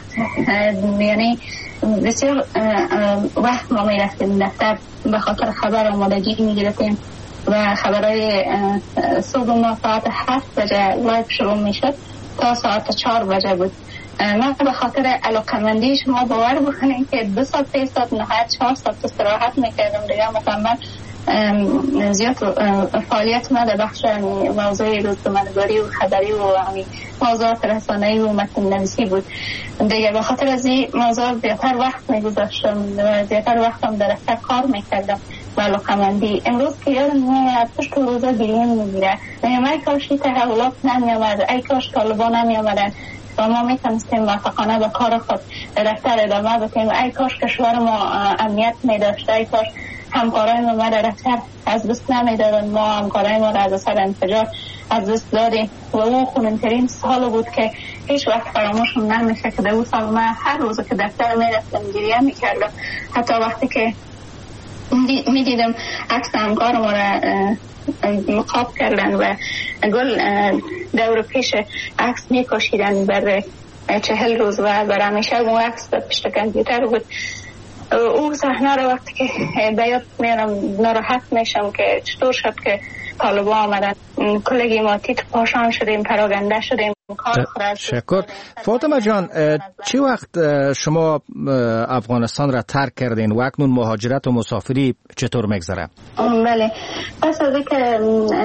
یعنی بسیار وقت ما میرفتیم دفتر به خاطر خبر آمادگی میگرفتیم و خبرهای صبح ما ساعت 7 بجه لایف شروع میشد تا ساعت 4 بجه بود. من به خاطر علاقمندی شما باور بکنید که 2 ساعت 3 ساعت نهایت 4 ساعت استراحت میکردم دیگه مکمل زیاد فعالیت ما در بخش موضوع روزنامه‌نگاری و خبری و موضوعات رسانه‌ای و متن نویسی بود. دیگه به خاطر از این موضوع زیادتر وقت میگذاشتم و زیادتر وقتم در دفتر کار میکردم و علاقمندی. امروز که یادم میاد پشت روزا گریه میگیره. ای کاش این تحولات نمیامد، ای کاش طالبان نمیامدن و ما میتونستیم موفقانه به کار خود در دفتر ادامه بدیم. ای کاش کشور ما امنیت میداشت، ای کاش همکارای ما در دفتر از دست نمیدادن. ما همکارای ما را از اثر انفجار از دست دادیم و او خونن‌ترین سال بود که هیچ وقت فراموشم نمیشه که در اون سال من هر روز که دفتر میرفتم گریه میکردم. حتی وقتی که میدیدم عکس همکار ما را مقاب کردن و گل دور پیش عکس میکشیدن بر 40 روز و بر همیشه اون عکس پشت کامپیوتر بود. او صحنه رو وقتی که به یاد میارم ناراحت میشم که چطور شد که طالبان آمدن کلگی ما تیت پاشان شدیم، پراگنده شدیم. شکر. فاطمه جان چی وقت شما افغانستان را ترک کردین و اکنون مهاجرت و مسافری چطور میگذره؟ بله، پس از اینکه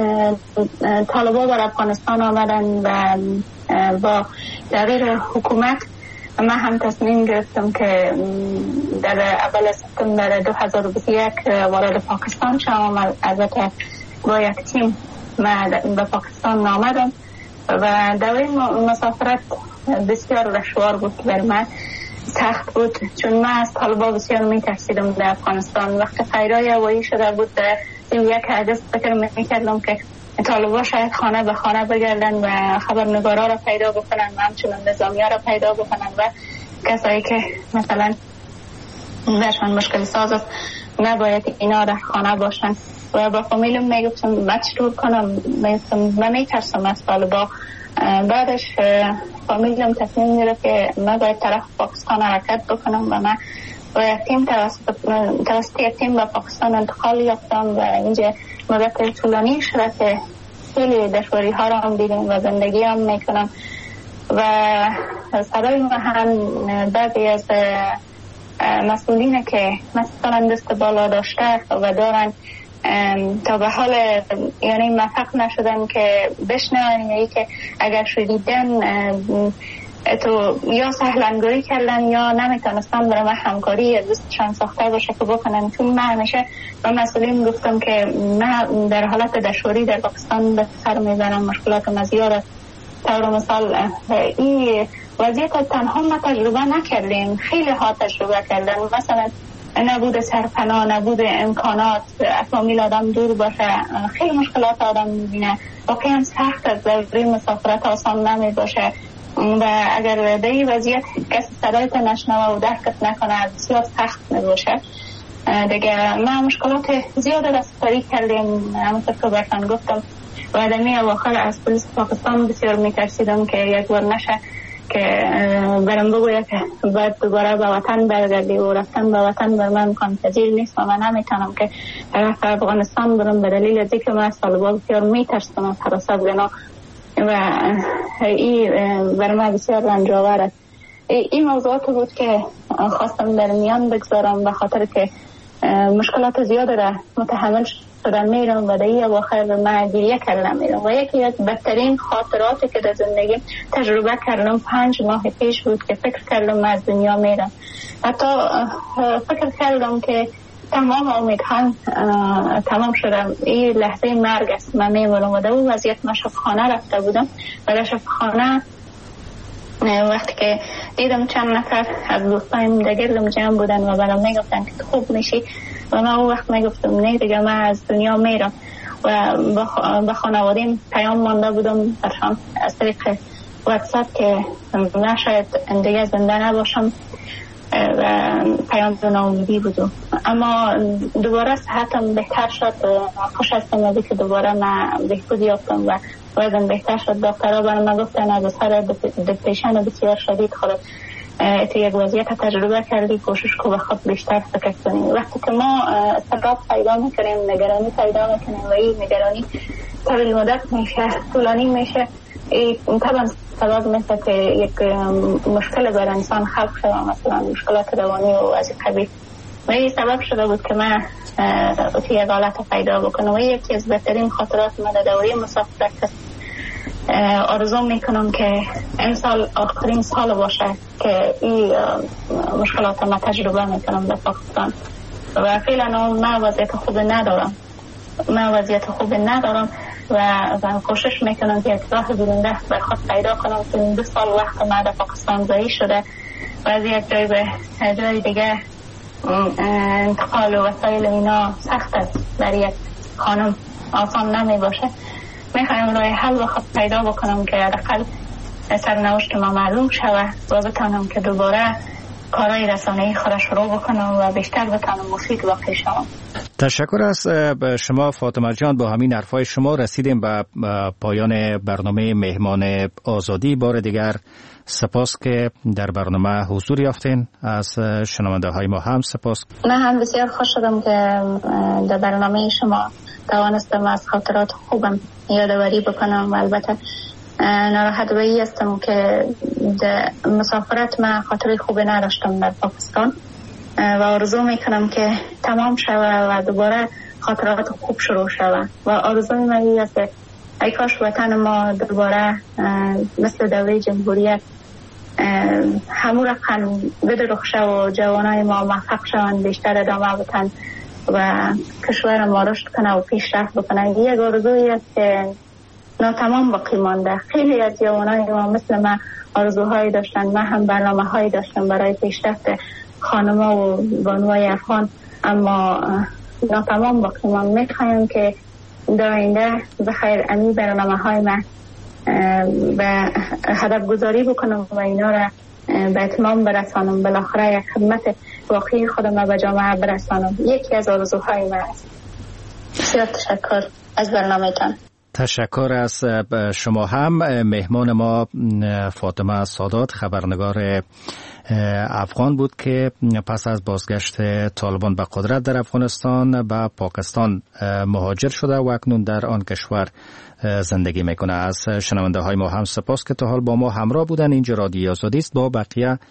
طالبان بر افغانستان آمدن و با تغییر حکومت من هم تصمیم گرفتم که در اول سپتامبر 2021 وارد پاکستان شدم. البته با یک تیم من به پاکستان آمدم و دوره مسافرت بسیار دشوار بود بر من، سخت بود چون من از طالبان بسیار میترسیدم در افغانستان. وقتی خیرای هوایی شده بود در 31 اگست فکر میکردم که طالبان شاید خانه به خانه بگردن و خبرنگارا را پیدا بکنن و همچنین نظامی ها را پیدا بکنن و کسایی که مثلا برشان مشکل ساز است نباید اینا در خانه باشن. و با فامیلم میگفتم من چطور کنم، من میترسم از طالبا. بعدش فامیلم تصمیم گرفت که من باید طرف پاکستان حرکت بکنم و من با یک تیم توسط یک تیم به پاکستان انتقال یافتم و اینجا مدت طولانی شده که خیلی دشواری ها را هم دیدیم و زندگی هم میکنم و صدای ما هم بعضی از مسئولین که مثلا دست بالا داشته و دارن تا به حال یعنی موفق نشدن که بشنون یعنی که اگر شدیدن تو یا سهلنگاری کردن یا نمیتونستن برای من همکاری دوستشان ساخته باشه که بکنن. چون من همیشه به مسئولین گفتم که من در حالت دشواری در پاکستان به سر میبرم، مشکلات زیاد است. طور مثال این وضعیت تنها ما تجربه نکردیم، خیلی ها تجربه کردن، مثلا نبود سرپناه، نبود امکانات، فامیل آدم دور باشه، خیلی مشکلات آدم میبینه. واقعا سخت از دوری مسافرت آسان نمی باشه و اگر در این وضعیت کسی صدایت نشنوه و درکت نکنه بسیار سخت می باشه. دیگه ما مشکلات زیاد رسپاری کردیم، همونطور که برتن گفتم و دمی اواخر از پلیس پاکستان بسیار میترسیدم که یک بار نشه که برم بگوید که باید دوباره به وطن برگردی و رفتن به وطن بر من امکان پذیر نیست و من نمیتونم که طرف افغانستان برم به دلیل از اینکه من از طالبان بسیار میترسم از حراست بنا و این بر من بسیار رنجاور است. این موضوعات بود که خواستم در میان بگذارم به خاطر که مشکلات زیاد را متحمل شدن میرم و در اواخر من گریه کردم میرم و یکی از بدترین خاطراتی که در زندگی تجربه کردم 5 ماه پیش بود که فکر کردم من از دنیا میرم. حتی فکر کردم که تمام امیدهام تمام شدم، این لحظه مرگ است، من میمونم و در اون وضعیت من شفاخانه رفته بودم و در شفاخانه وقتی که دیدم چند نفر از دوستایم در گردم جمع بودن و برام میگفتن که خوب میشی و من اون وقت میگفتم نه دیگه من از دنیا میرم و به خانوادیم پیام مانده بودم برشان از طریق واتساپ که من شاید دیگه زنده نباشم و پیام ناامیدی بودم. اما دوباره صحتم بهتر شد، خوش هستم از که دوباره من بهبود یافتم و وزن بهتر شد. دکترها برای من گفتن از اثر دپریشن بسیار شدید خودت تو یک وضعیت تجربه کردی، کوشش کو به خود بیشتر فکر کنیم. وقتی که ما استراب پیدا میکنیم، نگرانی پیدا میکنیم و این نگرانی طویل مدت میشه، طولانی میشه، طبعا سبب میشه که یک مشکل بر انسان خلق شده، مثلا مشکلات روانی و از قبیل و این سبب شده بود که من توی یک حالت پیدا بکنم و یکی از بهترین خاطرات من در دوره مسافرت است. آرزو میکنم که این سال آخرین سال باشه که این مشکلات ما تجربه میکنم در پاکستان و فعلا من وضعیت خوب ندارم و کوشش میکنم که راه برنده بر خود پیدا کنم که 2 سال وقت ما در پاکستان ضایع شده و از یک جای به جای دیگه انتقال و وسایل اینا سخت است، برای یک خانم آسان نمی باشه. میخوایم راه حل و خود پیدا بکنم که حداقل سرنوشت ما معلوم شود و بتانم که دوباره کارهای رسانه‌ای خود شروع بکنم و بیشتر بتانم مفید واقع شوم. تشکر از شما فاطمه جان. با همین حرفای شما رسیدیم به پایان برنامه مهمان آزادی. بار دیگر سپاس که در برنامه حضور یافتین. از شنونده های ما هم سپاس. من هم بسیار خوش شدم که در برنامه شما توانستم از خاطرات خوبم یادآوری بکنم و البته ناراحت به این هستم که در مسافرت من خاطره خوب نداشتم در پاکستان و آرزو میکنم که تمام شود و دوباره خاطرات خوب شروع شود و آرزوی من این است که ای کاش وطن ما دوباره مثل دوره جمهوریت همون رقم بدرخشه و جوانای ما موفق شوند، بیشتر ادامه بدن و کشور ما رشد کنه و پیشرفت بکنه. یک آرزویی است که ناتمام باقی مانده. خیلی از جوانای ما مثل من آرزوهایی داشتن، من هم برنامه هایی داشتم برای پیشرفت خانما و بانوای افغان، اما ناتمام باقی مانده. میخوایم که در آینده بخیر امی برنامه های من به هدف گذاری بکنم و اینا را به اتمام برسانم، بالاخره یک خدمت واقعی خودم به جامعه برسانم. یکی از آرزوهای من است. بسیار تشکر از برنامه‌تان. تشکر از شما هم. مهمان ما فاطمه سادات، خبرنگار افغان بود که پس از بازگشت طالبان به قدرت در افغانستان به پاکستان مهاجر شده و اکنون در آن کشور زندگی میکنه. از شنونده های ما هم سپاس که تا حال با ما همراه بودن. اینجا رادیوی آزادی است. با بقیه